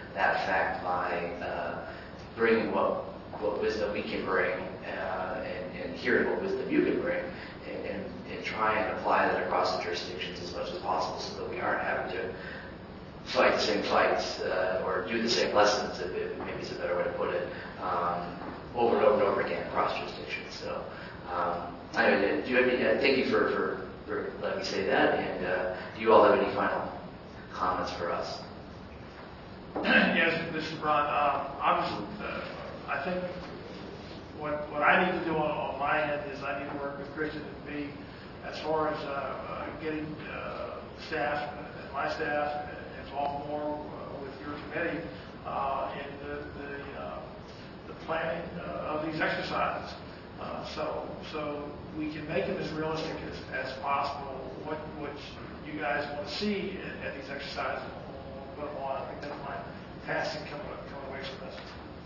that fact by uh, bringing what, what wisdom we can bring uh, and, and hearing what wisdom you can bring and, and, and try and apply that across the jurisdictions as much as possible so that we aren't having to fight the same fights uh, or do the same lessons, if, if maybe it's a better way to put it, um, over and over and over again across jurisdictions. So, um, anyway, do you have any, uh, thank you for, for, for letting me say that, and uh, do you all have any final comments for us? Yes, this is Ron. Um, I'm just, uh, I think what what I need to do on, on my end is I need to work with Christian and B as far as uh, uh, getting uh, staff, uh, my staff, involved more uh, with your committee uh, in the the, uh, the planning uh, of these exercises. Uh, so so we can make them as realistic as, as possible. What what you guys want to see at, at these exercises. Put them on. I think that's my task in coming, coming away from this.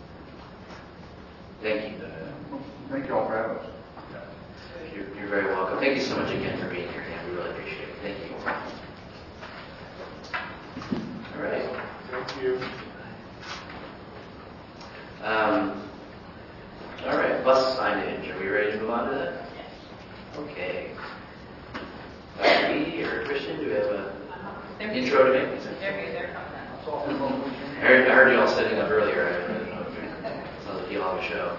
Thank you. Uh, Thank you all for having us. Yeah. You're, you're very welcome. Thank you so much again for being here, Dan. We really appreciate it. Thank you. All right. Thank you. Um, all right. Bus signage. Are we ready to move on to that? Yes. Okay. Doctor Edie or Christian, do we have a They're intro to make? They're here. They're coming out. I heard, I heard you all setting up earlier. I don't know if it sounds like you all have a show.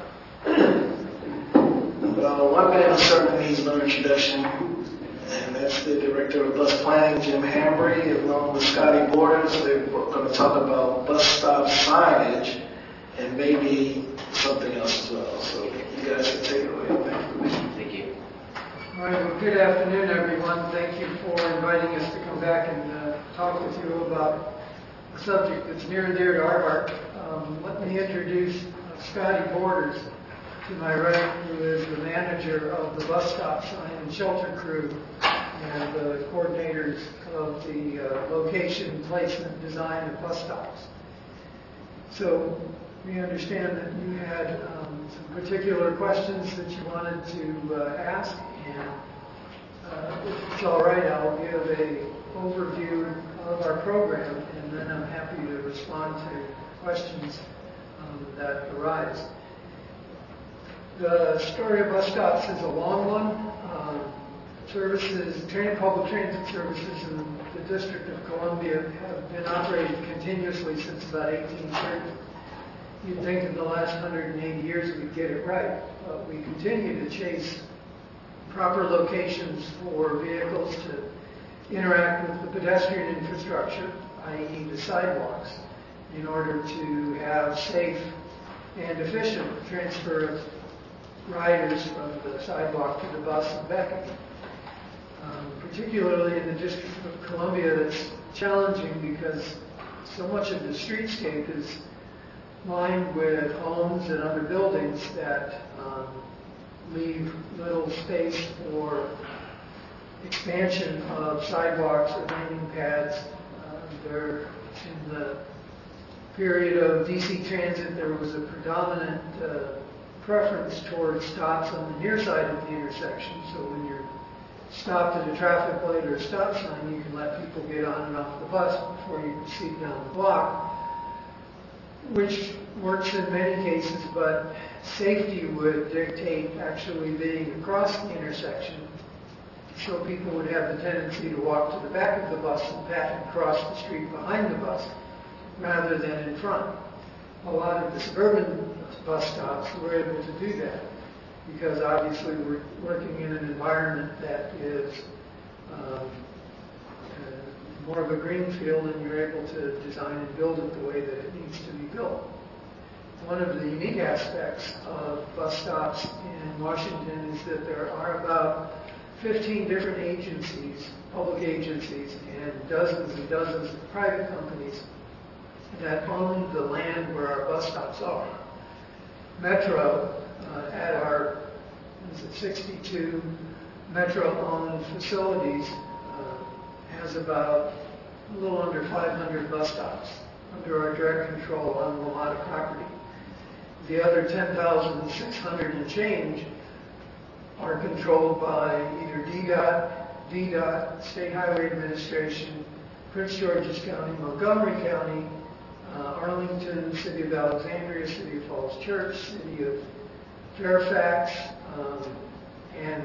Well, one man certainly needs no introduction, and that's the Director of Bus Planning, Jim Hambry, along with Scotty Borders. They're going to talk about bus stop signage and maybe something else as well. So you guys can take it away. Thank you. All right, well, good afternoon, everyone. Thank you for inviting us to come back and uh, talk with you about a subject that's near and dear to our heart. Um, let me introduce uh, Scotty Borders to my right, who is the manager of the bus stop sign and shelter crew and the coordinators of the uh, location, placement, design of bus stops. So we understand that you had um, some particular questions that you wanted to uh, ask, and uh, if it's all right, I'll give an overview of our program, and then I'm happy to respond to questions um, that arise. The story of bus stops is a long one. Uh, services, train, public transit services in the District of Columbia have been operated continuously since about eighteen thirty. You'd think in the last one hundred eighty years we'd get it right, but we continue to chase proper locations for vehicles to interact with the pedestrian infrastructure, that is the sidewalks, in order to have safe and efficient transfer of riders from the sidewalk to the bus and back again. Um, particularly in the District of Columbia, that's challenging because so much of the streetscape is lined with homes and other buildings that um, leave little space for expansion of sidewalks or landing pads. Uh, there, in the period of D C Transit, there was a predominant uh, preference towards stops on the near side of the intersection. So when you're stopped at a traffic light or a stop sign, you can let people get on and off the bus before you proceed down the block, which works in many cases, but safety would dictate actually being across the intersection. So people would have the tendency to walk to the back of the bus and pass across the street behind the bus rather than in front. A lot of the suburban bus stops were able to do that because obviously we're working in an environment that is um, uh, more of a green field, and you're able to design and build it the way that it needs to be built. One of the unique aspects of bus stops in Washington is that there are about fifteen different agencies, public agencies, and dozens and dozens of private companies that own the land where our bus stops are. Metro, uh, at our is it sixty-two Metro-owned facilities, uh, has about a little under five hundred bus stops under our direct control on a lot of property. The other ten thousand six hundred and change are controlled by either D DOT, D DOT, State Highway Administration, Prince George's County, Montgomery County, uh, Arlington, City of Alexandria, City of Falls Church, City of Fairfax, um, and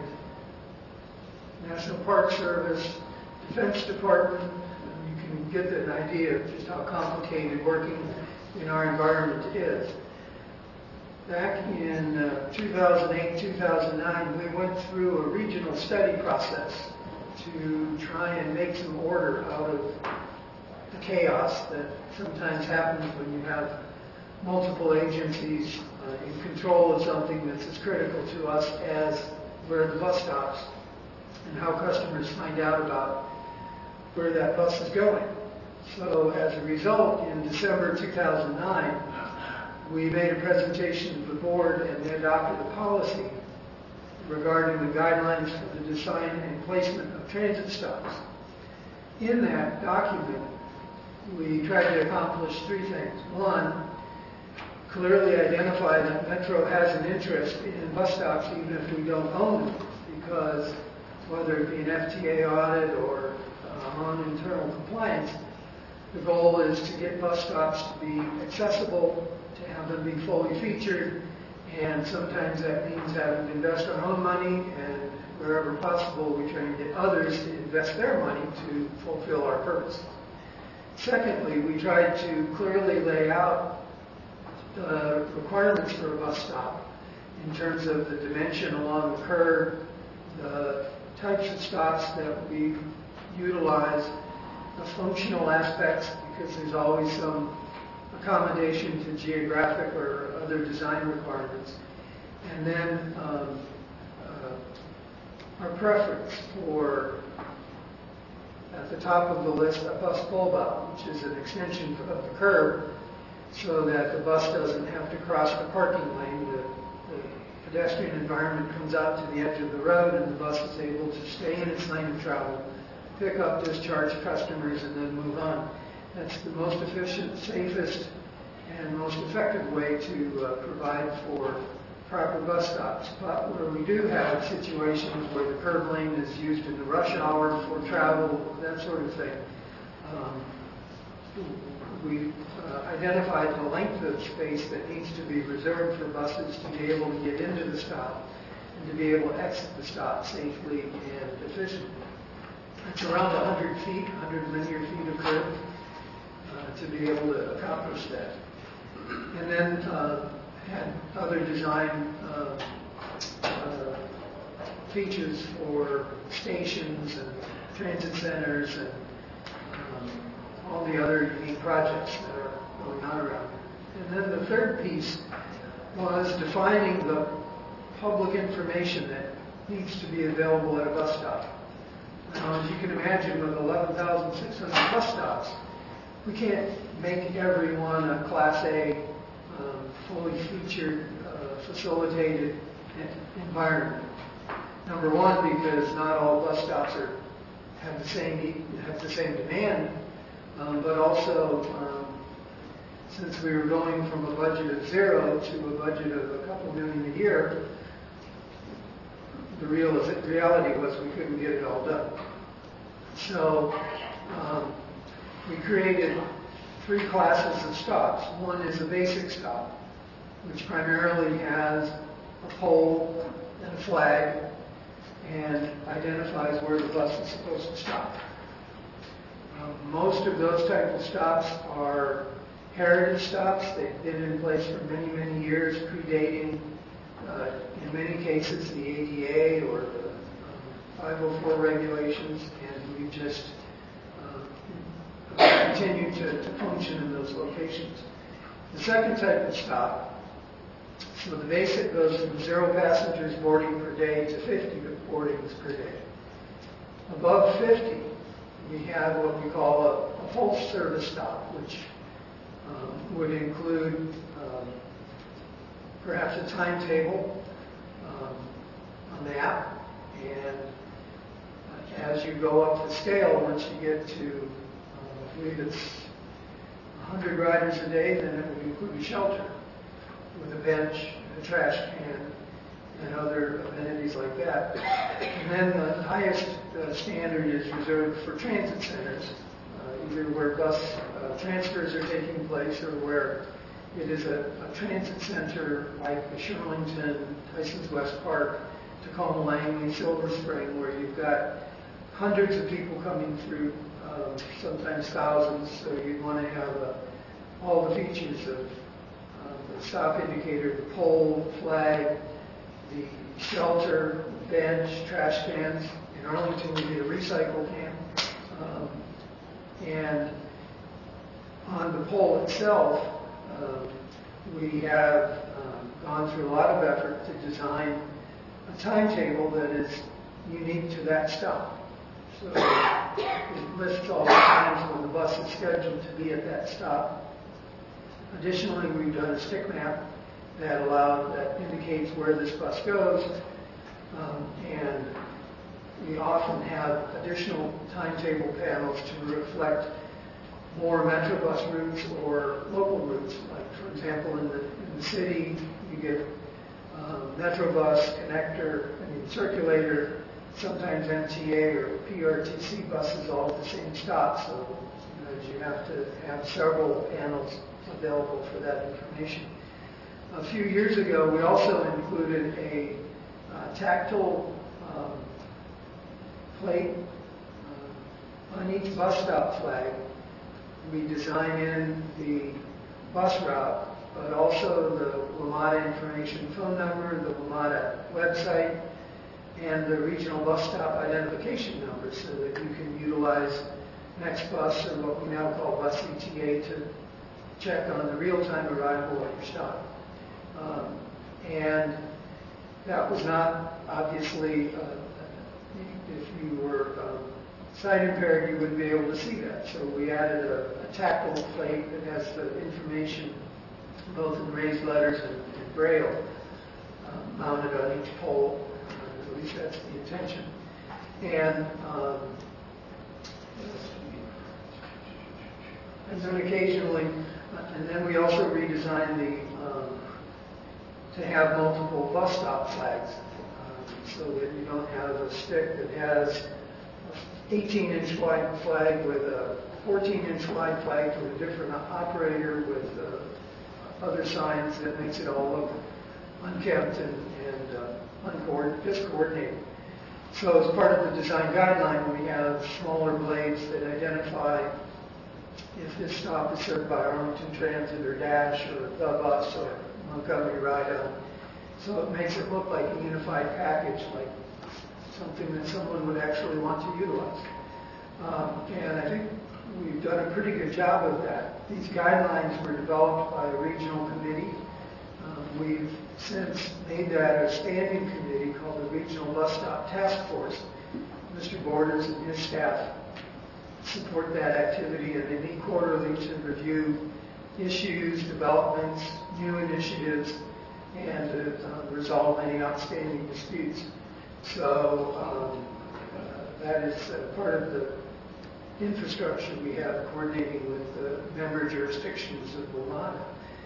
National Park Service, Defense Department. You can get an idea of just how complicated working in our environment is. Back in uh, two thousand eight, two thousand nine, we went through a regional study process to try and make some order out of the chaos that sometimes happens when you have multiple agencies uh, in control of something that's as critical to us as where the bus stops and how customers find out about where that bus is going. So as a result, in December two thousand nine, we made a presentation to the board and they adopted a policy regarding the guidelines for the design and placement of transit stops. In that document, we tried to accomplish three things. One, clearly identify that Metro has an interest in bus stops even if we don't own them, because whether it be an F T A audit or uh, on internal compliance, the goal is to get bus stops to be accessible, to have them be fully featured, and sometimes that means having to invest our own money, and wherever possible we try and get others to invest their money to fulfill our purpose. Secondly, we tried to clearly lay out the requirements for a bus stop in terms of the dimension along the curb, the types of stops that we utilize, the functional aspects, because there's always some accommodation to geographic or other design requirements. And then um, uh, our preference for, at the top of the list, a bus bulb out, which is an extension of the curb so that the bus doesn't have to cross the parking lane. The, the pedestrian environment comes out to the edge of the road and the bus is able to stay in its lane of travel, pick up, discharge customers, and then move on. That's the most efficient, safest, and most effective way to uh, provide for proper bus stops. But where we do have situations where the curb lane is used in the rush hour for travel, that sort of thing, um, we uh, identified the length of space that needs to be reserved for buses to be able to get into the stop and to be able to exit the stop safely and efficiently. It's around one hundred feet, one hundred linear feet of curb uh, to be able to accomplish that. And then uh, had other design uh, uh, features for stations and transit centers and um, all the other unique projects that are going on around here. And then the third piece was defining the public information that needs to be available at a bus stop. Now, as you can imagine, with eleven thousand six hundred bus stops, we can't make every one a Class A, um, fully featured, uh, facilitated environment. Number one, because not all bus stops are, have the same have the same demand, um, but also um, since we were going from a budget of zero to a budget of a couple million a year, the real reality was we couldn't get it all done. So um, we created three classes of stops. One is a basic stop, which primarily has a pole and a flag and identifies where the bus is supposed to stop. Um, most of those types of stops are heritage stops. They've been in place for many, many years, predating, uh, in many cases, the A D A or the um, five oh four regulations, and we've just uh, continued to, to function in those locations. The second type of stop, so the basic goes from zero passengers boarding per day to fifty boardings per day. Above fifty, we have what we call a, a full service stop, which um, would include um, perhaps a timetable, um, a map, and uh, as you go up the scale, once you get to, uh, I believe it's one hundred riders a day, then it would include a shelter with a bench, a trash can, and other amenities like that. And then the highest uh, standard is reserved for transit centers. Uh, either where bus uh, transfers are taking place or where it is a, a transit center like the Shirlington, Tyson's West Park, Tacoma Langley, Silver Spring, where you've got hundreds of people coming through, uh, sometimes thousands, so you'd want to have uh, all the features of uh, the stop indicator, the pole, flag, the shelter, bench, trash cans. In Arlington, we need a recycle can. Um, and on the pole itself, uh, we have um, gone through a lot of effort to design a timetable that is unique to that stop. So it lists all the times when the bus is scheduled to be at that stop. Additionally, we've done a stick map that allows, that indicates where this bus goes, um, and we often have additional timetable panels to reflect more Metrobus routes or local routes. Like, for example, in the, in the city, you get um, Metrobus, connector, I mean, circulator, sometimes M T A or P R T C buses all at the same stop. So you know, you have to have several panels available for that information. A few years ago, we also included a uh, tactile um, plate uh, on each bus stop flag. We design in the bus route, but also the WMATA information phone number, the WMATA website, and the regional bus stop identification number, so that you can utilize Next Bus, or what we now call Bus E T A, to check on the real-time arrival at your stop. Um, and that was not, obviously, uh, if you were um, sight impaired, you wouldn't be able to see that. So we added a, a tactile plate that has the information both in raised letters and, and braille uh, mounted on each pole. Uh, at least that's the intention. And um, and then occasionally, uh, and then we also redesigned the um, to have multiple bus stop flags, uh, so that you don't have a stick that has eighteen inch wide flag with a fourteen inch wide flag with a different operator with uh, other signs that makes it all look unkempt and, and uh, uncoordinated, discoordinated. So as part of the design guideline, we have smaller blades that identify if this stop is served by Arlington Transit or Dash or the bus or Montgomery Ride-On. So it makes it look like a unified package, like something that someone would actually want to utilize. Um, and I think we've done a pretty good job of that. These guidelines were developed by a regional committee. Um, we've since made that a standing committee called the Regional Bus Stop Task Force. Mister Borders and his staff support that activity, and they meet quarterly to review issues, developments, new initiatives, and to uh, resolve any outstanding disputes. So um, uh, that is uh, part of the infrastructure we have coordinating with the member jurisdictions of WMATA.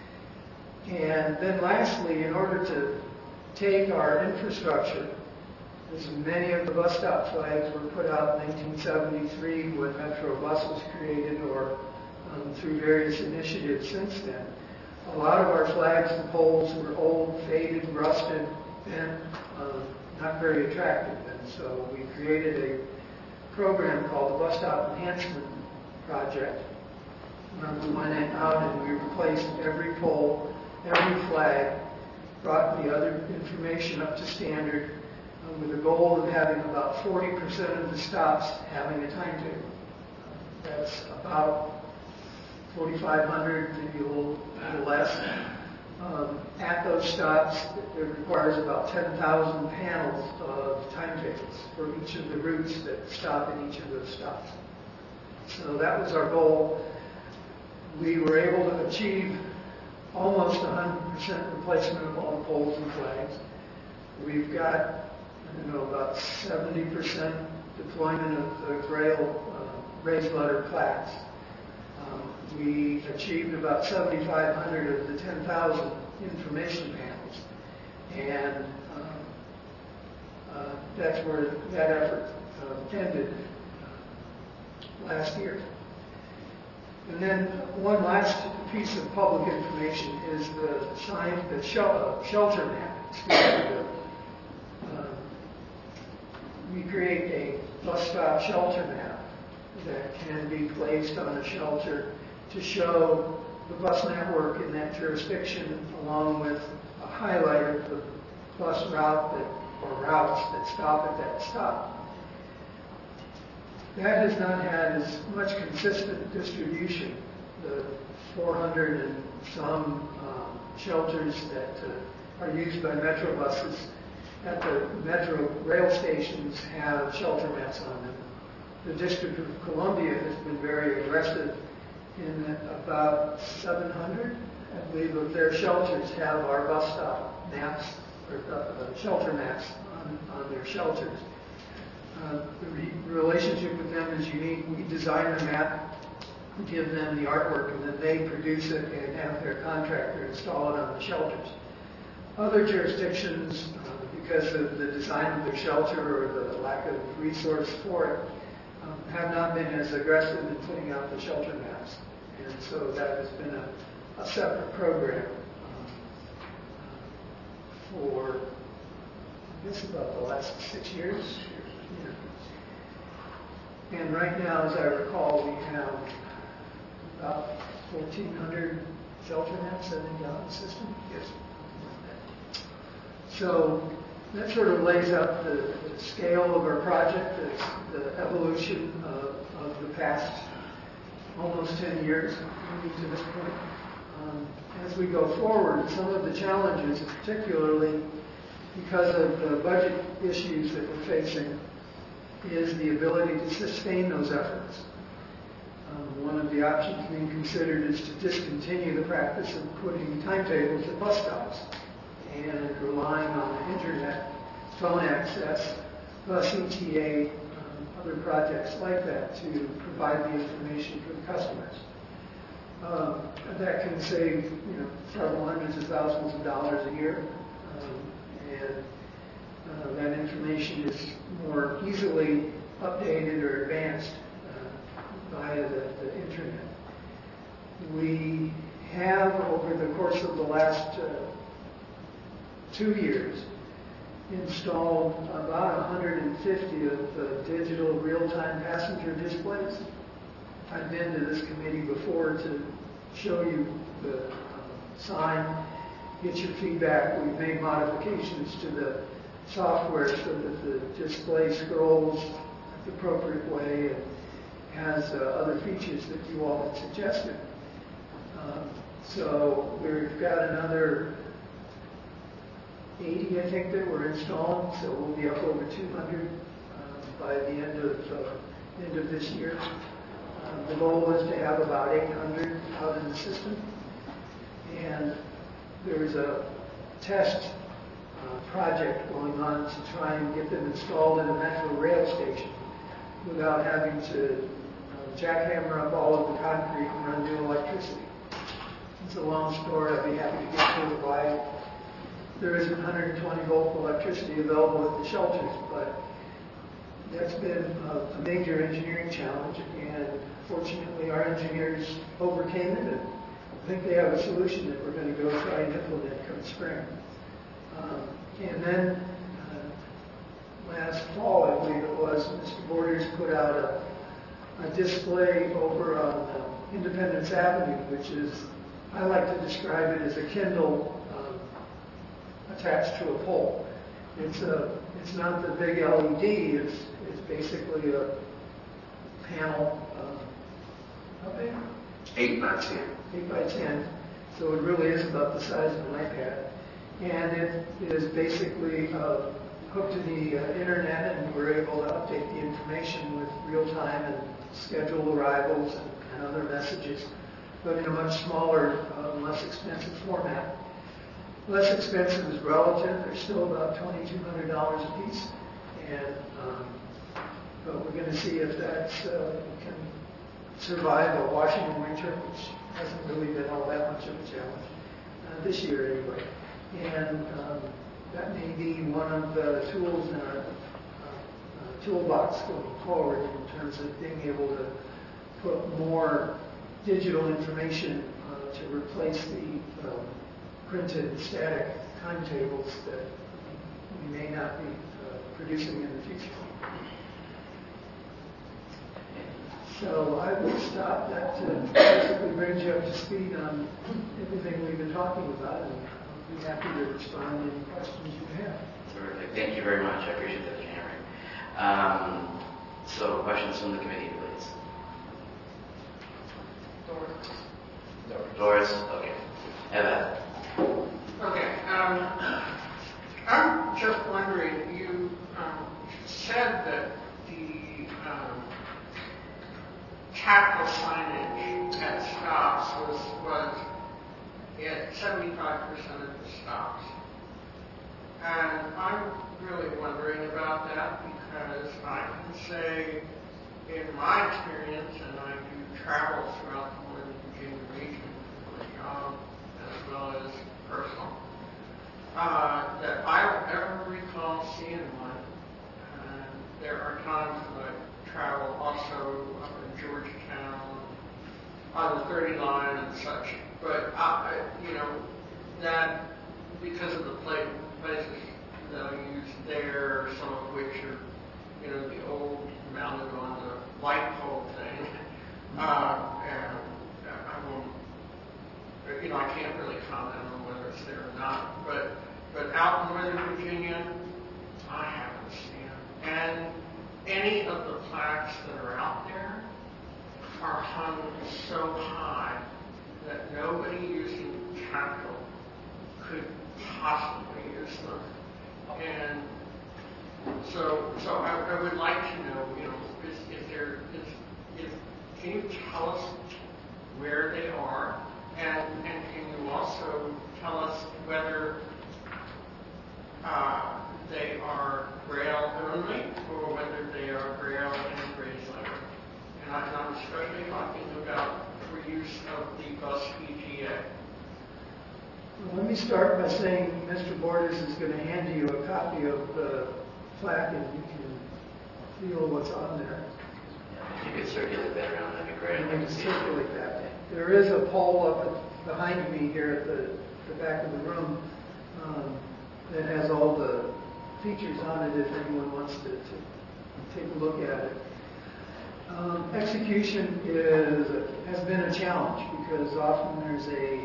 And then lastly, in order to take our infrastructure, as many of the bus stop flags were put out in nineteen seventy-three when Metro Bus was created, or um, through various initiatives since then. A lot of our flags and poles were old, faded, rusted, and uh, not very attractive. And so we created a program called the Bus Stop Enhancement Project, where we went out and we replaced every pole, every flag, brought the other information up to standard, uh, with the goal of having about forty percent of the stops having a timetable. That's about forty-five hundred, maybe a little, a little less. Um, at those stops, it requires about ten thousand panels of timetables for each of the routes that stop in each of those stops. So that was our goal. We were able to achieve almost one hundred percent replacement of all the poles and flags. We've got, I don't know, about seventy percent deployment of the Braille uh, raised letter plaques. Um, we achieved about seventy-five hundred of the ten thousand information panels. And um, uh, that's where that effort uh, ended uh, last year. And then one last piece of public information is the sign, the shel- uh, shelter map. Uh, we create a bus stop shelter map that can be placed on a shelter to show the bus network in that jurisdiction, along with a highlight of the bus route that, or routes that stop at that stop. That has not had as much consistent distribution. The four hundred and some um, shelters that uh, are used by Metro buses at the Metro rail stations have shelter mats on them. The District of Columbia has been very aggressive in that about seven hundred, I believe, of their shelters have our bus stop maps, or uh, shelter maps on, on their shelters. Uh, the re- relationship with them is unique. We design the map, give them the artwork, and then they produce it and have their contractor install it on the shelters. Other jurisdictions, uh, because of the design of their shelter or the lack of resource for it, um, have not been as aggressive in putting out the shelter maps. And so that has been a, a separate program um, for, I guess, about the last six years. Yeah. And right now, as I recall, we have about fourteen hundred shelter maps, I think, on the system. Yes. So that sort of lays out the, the scale of our project, the, the evolution of, of the past almost ten years moving to this point. Um, as we go forward, some of the challenges, particularly because of the budget issues that we're facing, is the ability to sustain those efforts. Um, one of the options being considered is to discontinue the practice of putting timetables at bus stops and relying on the internet, phone access, bus E T A, um, other projects like that to provide the information for the customers. Um, that can save, you know, several hundreds of thousands of dollars a year, um, and uh, that information is more easily updated or advanced uh, via the, the internet. We have, over the course of the last uh, two years, installed about one hundred fifty of the digital real-time passenger displays. I've been to this committee before to show you the uh, sign, get your feedback. We've made modifications to the software so that the display scrolls the appropriate way and has uh, other features that you all had suggested. Um, so we've got another eighty, I think, that we're installing, so we'll be up over two hundred uh, by the end of uh, end of this year. Um, the goal is to have about eight hundred out in the system, and there's a test uh, project going on to try and get them installed in a Metro rail station without having to uh, jackhammer up all of the concrete and run new electricity. It's a long story. I'd be happy to get to it why there isn't one hundred twenty volt electricity available at the shelters, but that's been a, a major engineering challenge, and fortunately our engineers overcame it, and I think they have a solution that we're going to go try and implement come spring. Um, and then uh, last fall, I believe it was, Mister Borders put out a, a display over on uh, Independence Avenue, which is, I like to describe it as a Kindle attached to a pole. It's a, it's not the big L E D, it's, it's basically a panel, um, how big? Eight by ten. Eight by ten. So it really is about the size of an iPad. And it is basically uh, hooked to the uh, internet, and we're able to update the information with real time and schedule arrivals and, and other messages, but in a much smaller, uh, less expensive format. Less expensive is relative. They're still about twenty-two hundred dollars a piece, and um, but we're going to see if that uh, can survive a Washington winter, which hasn't really been all that much of a challenge uh, this year anyway. And um, that may be one of the tools in our uh, uh, toolbox going forward in terms of being able to put more digital information uh, to replace the um, printed static timetables that we may not be uh, producing in the future. So I will stop. That uh, basically brings you up to speed on everything we've been talking about, and I'll be happy to respond to any questions you have. Terrific. Thank you very much. I appreciate that, Henry. Um, so, questions from the committee, please. Doris. Doris. Okay. Eva. Okay. Um, I'm just wondering, you um, said that the um, tactile signage at stops was, was at seventy-five percent of the stops. And I'm really wondering about that because I can say, in my experience, and I do travel throughout the Northern Virginia region for a job as well as personal, uh, that I don't ever recall seeing one. And there are times when I travel also up in Georgetown on the thirty line and such. But, I, you know, that because of the play, places that I use there, some of which are, you know, the old mounted on the light pole thing, uh, and I won't, you know, I can't really comment on whether it's there or not, but, but out in Northern Virginia, I haven't seen them. And any of the plaques that are out there are hung so high that nobody using tactile could possibly use them. And so, so I, I would like to know, you know, is, is there, is, is, can you tell us where they are, and and can you also tell us whether uh, they are Braille only or whether they are Braille and Gray's letter? And I, I'm especially talking about for use of the bus E G A. Well, let me start by saying Mister Borders is going to hand you a copy of the plaque, and you can feel what's on there. Yeah, if you could circulate that around, that'd be great. And you can circulate that. There is a pole up at, behind me here at the, the back of the room um, that has all the features on it if anyone wants to, to take a look at it. Um, execution is has been a challenge because often there's a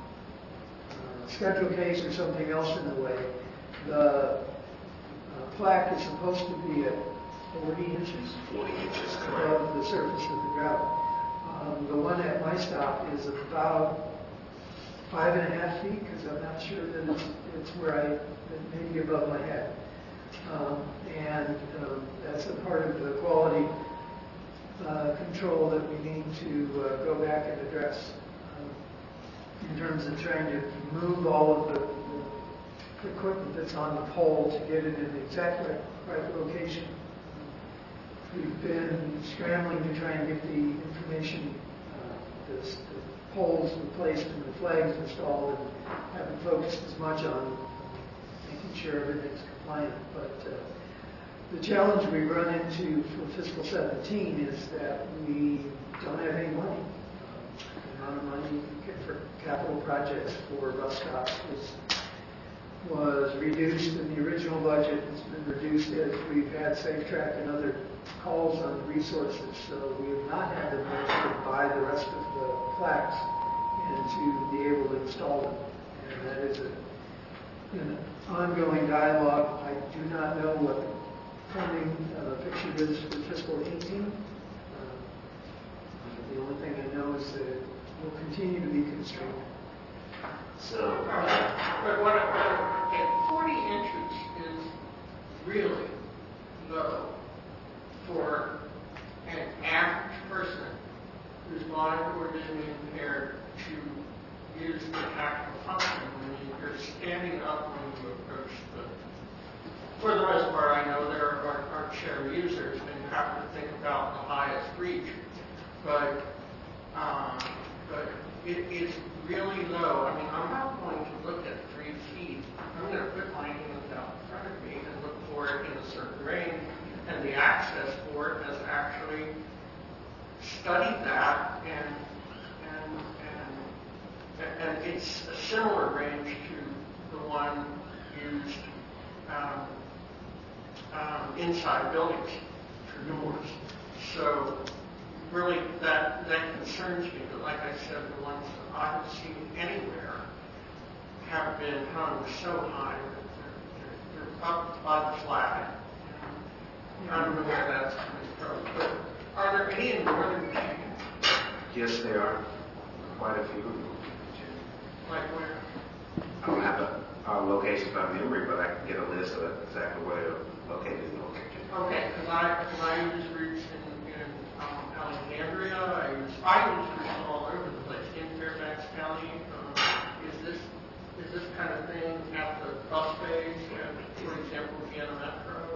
uh, schedule case or something else in the way. The uh, plaque is supposed to be at forty inches, forty inches above the surface of the ground. Um, the one at my stop is about five and a half feet because I'm not sure that it's, it's where I, maybe above my head. Um, and um, that's a part of the quality Uh, control that we need to uh, go back and address um, in terms of trying to move all of the, the equipment that's on the pole to get it in the exact right, right location. We've been scrambling to try and get the information, uh, the, the poles replaced and the flags installed, and haven't focused as much on making sure everything's compliant. But uh, the challenge we run into for fiscal seventeen is that we don't have any money. The amount of money we get for capital projects for bus stops was, was reduced in the original budget. It's been reduced as we've had Safe Track and other calls on resources. So we have not had the money to buy the rest of the plaques and to be able to install them. And that is a, an ongoing dialogue. I do not know what funding uh, picture is for fiscal eighteen. Uh, the only thing I know is that it will continue to be constrained. So, but what, at forty inches is really low for an average person who's blind or visually impaired to use the tactile function when you're standing up when you approach the. For the most part, I know there are, are chair users, and you have to think about the highest reach. But, um, but it is really low. I mean, I'm not going to look at three feet. I'm going to put my hands out in front of me and look for it in a certain range. And the Access Board has actually studied that and inside buildings for doors. So really that, that concerns me, but like I said, the ones that I haven't seen anywhere have been hung so high that they're, they're, they're up by the flag. I don't know where that's coming from, but are there any in Northern Michigan? Yes, there are quite a few. Like where? I don't have a, a location by memory, but I can get a list of exactly where they're located in North Virginia. Okay, because I, cause I use routes in, in um, Alexandria, I use, I use routes all over the place, in Fairfax County. Um, is this is this kind of thing at the bus bays, and, for example, Vienna Metro?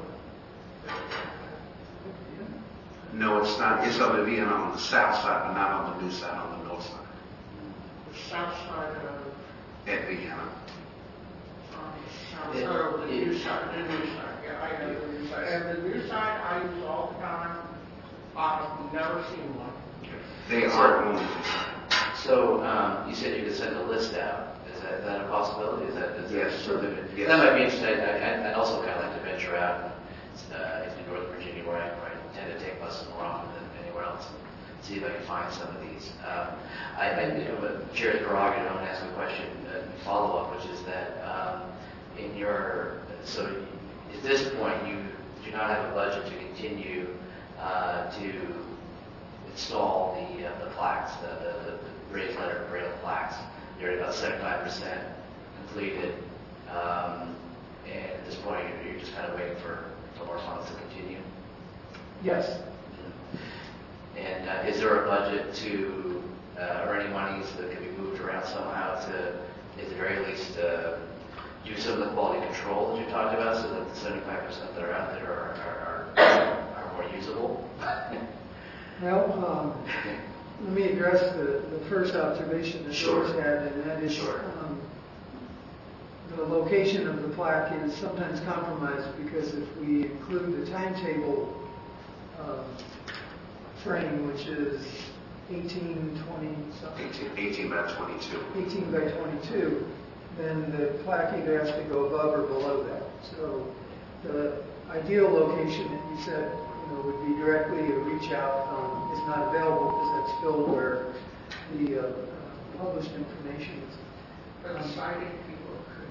No, it's not. It's on the Vienna on the south side, but not on the new side, on the north side. The south side of? At Vienna. On the south side, oh, the new side, the new side. Yeah, I know the new side. And the new side I use all the time. I've never seen one. They are only. So um, you said you could send a list out. Is that, is that a possibility? Is that, is yes, that sort of, yes. That might be interesting. I, I'd also kind of like to venture out uh, into Northern Virginia, where I, where I tend to take buses more often than anywhere else, and see if I can find some of these. Um, I, I, you know, but Chair's prerogative, I'm going to ask a question, a follow up, which is that um, in your, so at this point, you do not have a budget to continue uh, to install the uh, the plaques, the, the, the raised letter braille plaques. You're at about seventy-five percent completed, um, and at this point, you're, you're just kind of waiting for, for more funds to continue. Yes. And uh, is there a budget to, uh, or any monies that can be moved around somehow to, at the very least, uh, do some of the quality control that you talked about, so that the seventy-five percent that are out there are, are, are, are more usable? Well, um, let me address the, the first observation that Sure. George had, and that is Sure. um, the location of the plaque is sometimes compromised because if we include the timetable uh, frame, which is eighteen, twenty something. eighteen, eighteen by twenty-two. eighteen by twenty-two, then the plaque either has to go above or below that. So the ideal location that you said, you know, would be directly a reach out um, is not available because that's filled where the uh, uh, published information is. But Um, sighted people could,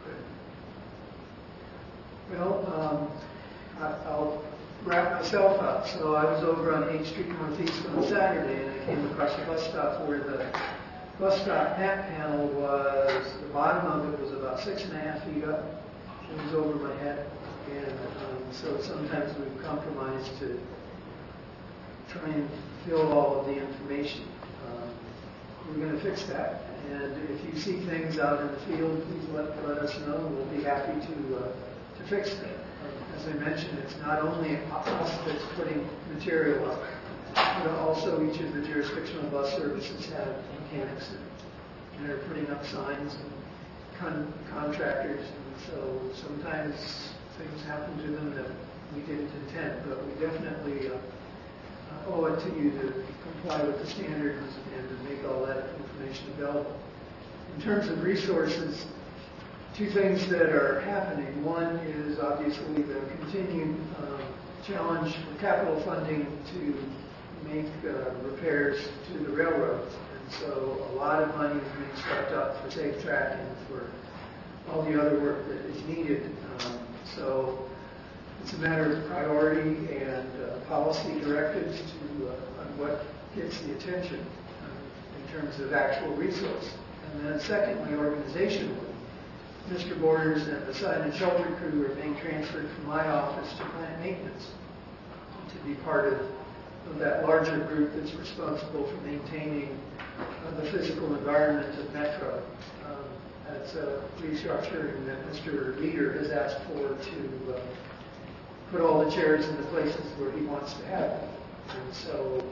could. Well, um, I, I'll wrap myself up. So I was over on eighth Street Northeast on Saturday, and I came across a bus stop where the bus stop net panel was, the bottom of it was about six and a half feet up. It was over my head. And um, so sometimes we've compromised to try and fill all of the information. Um, we're going to fix that. And if you see things out in the field, please let, let us know. We'll be happy to, uh, to fix them. Um, as I mentioned, it's not only us that's putting material up, but also each of the jurisdictional bus services have mechanics and they're putting up signs and con- contractors. And so sometimes things happen to them that we didn't intend, but we definitely uh, owe it to you to comply with the standards and to make all that information available. In terms of resources, two things that are happening. One is obviously the continued uh, challenge for capital funding to make uh, repairs to the railroads. And so a lot of money is being swept up for safe track and for all the other work that is needed. Um, So it's a matter of priority and uh, policy directives to uh, on what gets the attention uh, in terms of actual resource. And then secondly, organizationally, Mister Borders and the sign and shelter crew are being transferred from my office to plant maintenance to be part of, of that larger group that's responsible for maintaining uh, the physical environment of Metro. Um, That's a restructuring that Mister Leader has asked for to uh, put all the chairs in the places where he wants to have them. And so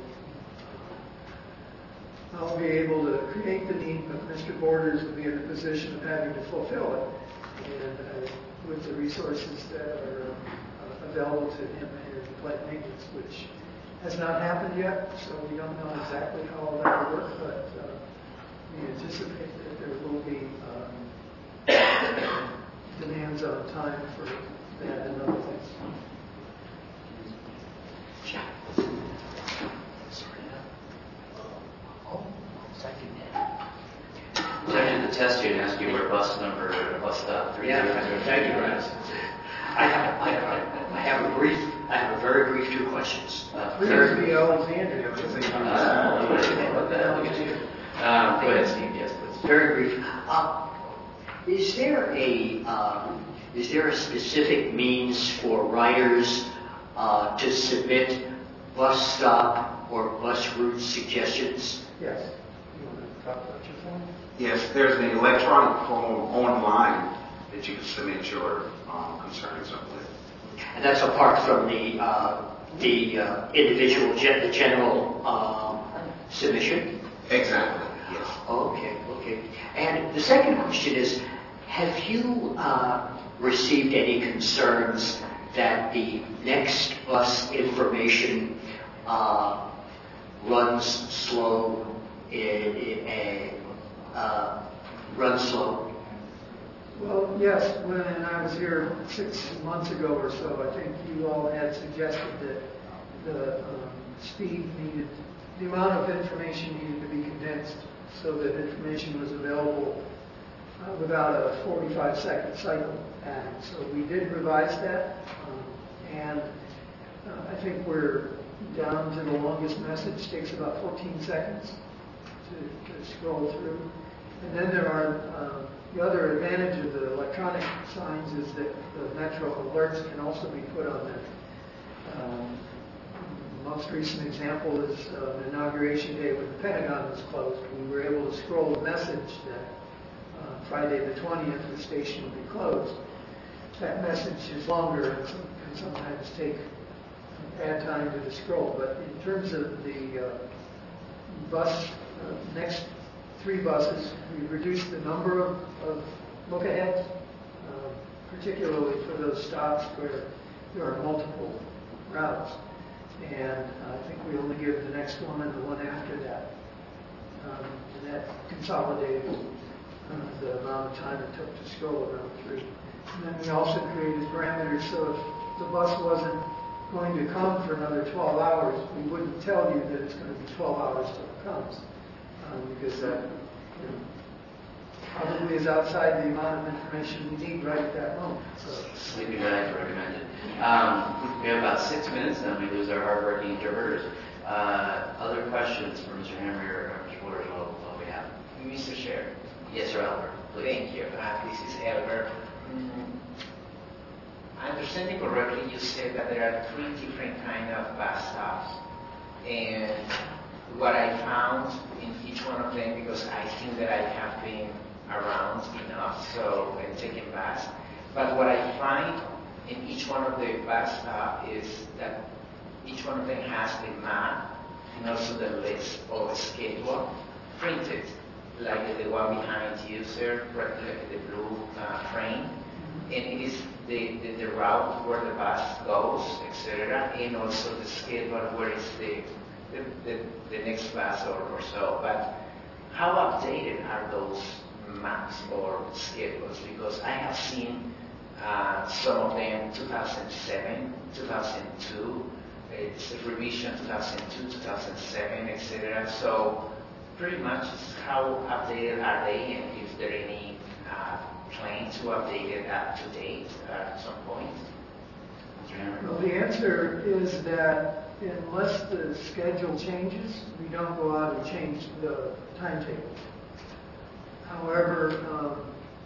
I'll be able to create the need, but Mister Borders will be in a position of having to fulfill it, and uh, with the resources that are uh, available to him here in plant maintenance, which has not happened yet, so we don't know exactly how all that will work, but uh, we anticipate that there will be um, demands on time for that and other things. So I did the test you and asked you where bus number, bus stop three. Yeah, thank you, Brian. I have, I have, I have a brief, I have a very brief two questions. Uh, Please be Alexandria. Uh, what do you think about that? Look at you. Um, go ahead, Steve. Yes, please. Very brief. Uh, is there a uh, is there a specific means for riders uh, to submit bus stop or bus route suggestions? Yes. You want to talk about your phone? Yes, there's an electronic form online that you can submit your um, concerns up with. And that's apart from the uh, the uh, individual gen- the general um, submission. Exactly. Yes. Okay. Okay. And the second question is, have you uh, received any concerns that the next bus information uh, runs slow, in, in, in, uh, runs slow? Well, yes, when I was here six months ago or so, I think you all had suggested that the um, speed needed, the amount of information needed to be condensed so that information was available uh, without a forty-five second cycle. And so we did revise that, um, and uh, I think we're down to the longest message, takes about fourteen seconds to, to scroll through. And then there are, uh, the other advantage of the electronic signs is that the Metro alerts can also be put on there. Um, the most recent example is uh, the inauguration day when the Pentagon was closed. We were able to scroll a message that uh, Friday the twentieth the station would be closed. That message is longer and some, can sometimes take add time to the scroll. But in terms of the uh, bus, uh, next three buses, we reduced the number of, of look-aheads, uh, particularly for those stops where there are multiple routes. And uh, I think we only give the next one and the one after that. Um, and that consolidated uh, the amount of time it took to scroll around through. And then we also created parameters so if the bus wasn't going to come for another twelve hours, we wouldn't tell you that it's going to be twelve hours till it comes. Um, because that you know, probably is outside the amount of information we need right at that moment. So. Sleepy bag recommended. Um, we have about six minutes, then we lose our hardworking interpreters. Uh, other questions for Mister Henry or Mister Waters while, while we have? Mister Chair. Yes, sir, Albert. Please. Thank you. Uh, this is Albert. Mm, understanding correctly, you said that there are three different kind of bus stops, and what I found in each one of them, because I think that I have been around enough, so and taken bus. But what I find in each one of the bus stop is that each one of them has the map and also the list or schedule printed, like the one behind you, sir, like the blue uh, frame, and it is the, the, the route where the bus goes, et cetera, and also the schedule where is the The, the, the next bus or, or so, but how updated are those maps or schedules? Because I have seen uh, some of them two thousand seven, two thousand two, it's a revision two thousand two, two thousand seven, et cetera. So pretty much how updated are they, and is there any uh, plan to update it up to date uh, at some point? Well, the answer is that unless the schedule changes, we don't go out and change the timetable. However, um,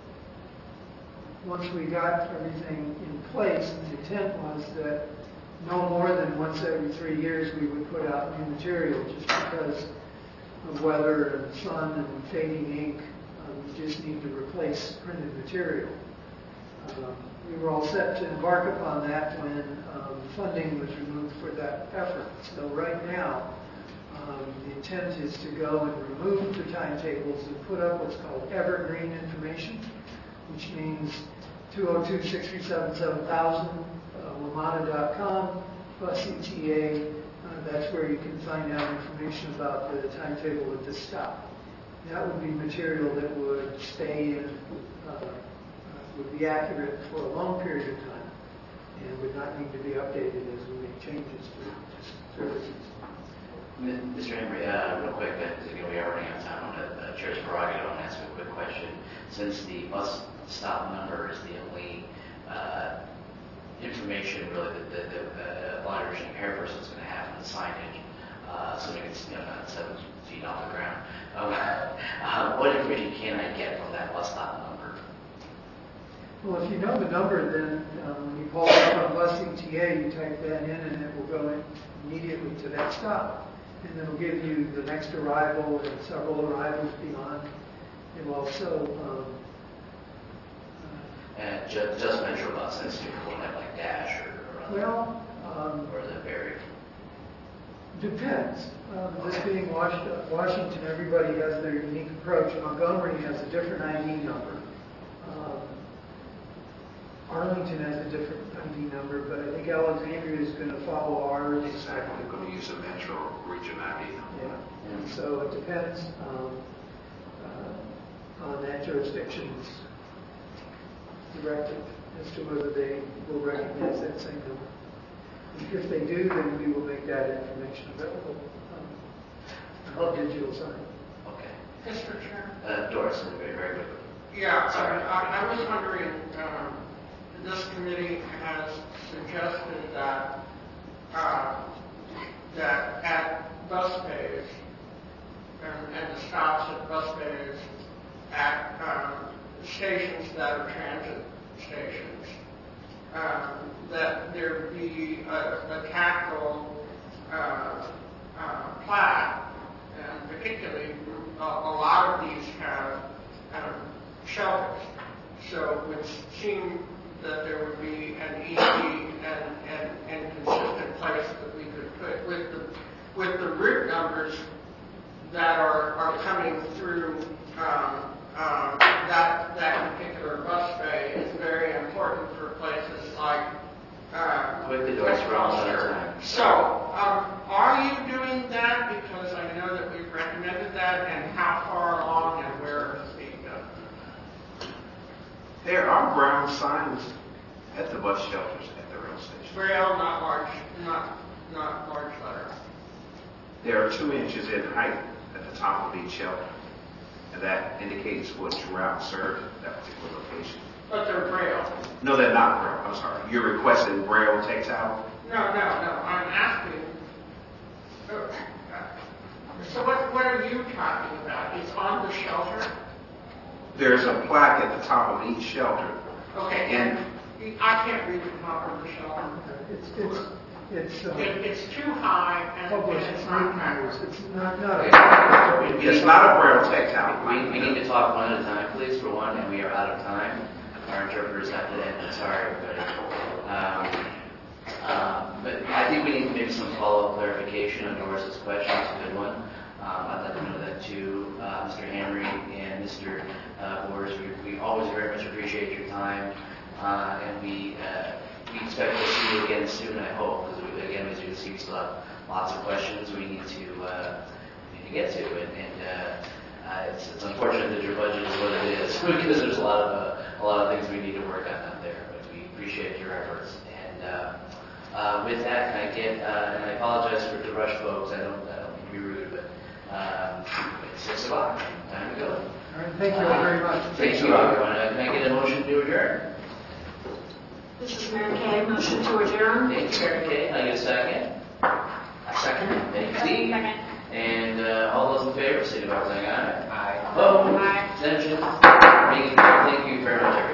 once we got everything in place, the intent was that no more than once every three years we would put out new material just because of weather and sun and fading ink. Um, we just need to replace printed material. Um, we were all set to embark upon that when um, funding was removed for that effort. So right now, um, the intent is to go and remove the timetables and put up what's called evergreen information, which means two oh two, six three seven, seven thousand, uh, WMATA dot com, bus E T A. Uh, that's where you can find out information about the timetable at this stop. That would be material that would stay in, uh, would be accurate for a long period of time. and would not need to be updated as we make changes to services. Mister Henry, uh, real quick, because again, we are running out of time on the uh, chair's prerogative, I want to ask a quick question. Since the bus stop number is the only uh, information really that the, the uh, blind or impaired person is going to have on the signage, uh, assuming it's you know, not seven feet off the ground, um, uh, what information can I get from that bus stop number? Well, if you know the number, then um, when you call it up on Bus E T A, you type that in and it will go in immediately to that stop. And it'll give you the next arrival and several arrivals beyond. It will also um, And just, just Metro Bus, and so we'll have like Dash or, or other, well, um, or the very. depends. Um, this being Wash- Washington, everybody has their unique approach. Montgomery has a different I D number. Um, Arlington has a different I D number, but I think Alexandria is going to follow ours. Exactly, they're going to use a metro region I D number. Yeah, and so it depends um, uh, on that jurisdiction's directive as to whether they will recognize that same number. If they do, then we will make that information available um, on digital sign. Okay. Mister Chair. Uh, Doris, very, very quickly. Yeah, Sorry. I, I was wondering, um, this committee has suggested that uh, that at bus bays and, and the stops at bus bays at um, stations that are transit stations, um, that there be a, a tactile uh, uh, plaque, and particularly a, a lot of these have um, shelters, so it would seem that there would be an easy and, and, and consistent place that we could put with the with the route numbers that are, are coming through um, um, that that particular bus bay is very important for places like uh, With the Doris Ross Center. So, um, are you doing that? Because I know that we've recommended that, and how far along and where is being done? There are brown signs at the bus shelters at the rail station. Braille, not large, not not large letter. There are two inches in height at the top of each shelter, and that indicates which route served that particular location. But they're Braille. No, they're not Braille. I'm sorry. You're requesting Braille textile? No, no, no. I'm asking. uh, So what what are you talking about? It's on the shelter? There's a plaque at the top of each shelter. Okay. And I can't read the top of the shelter. It's it's it's uh, It, it's too high and, published and it's route not numbers. accurate. It's not not a it's not a Braille textile. We, we need to talk one at a time, please, for one, and we are out of time. Our interpreters have to end. I'm sorry, everybody. Um, uh, but I think we need maybe some follow-up clarification on Doris's question. It's a good one. Um, I'd like to know that too, uh, Mister Henry and Mister Uh, Boers. We, we always very much appreciate your time, uh, and we uh, we expect to see you again soon, I hope, because we, again, as you can see, we still have lots of questions we need to uh, need to get to, and, and uh, uh, it's, it's unfortunate that your budget is what it is, because there's a lot of uh, a lot of things we need to work on out there, but we appreciate your efforts. And uh, uh, with that, can I get, uh, and I apologize for the rush, folks, I don't, I don't mean to be rude, but um, it's six o'clock, time to go. All right, thank you all very much. Thank you, everyone. Uh, Can I get a motion to adjourn? This is Mary Kay, motion to adjourn. Thank you, Mary Kay. Can I get a second? A second. Thank you, Steve. Second. And uh, all those in favor, signify by saying aye. Aye. Opposed? Aye. Abstentions? Thank you very much, everyone.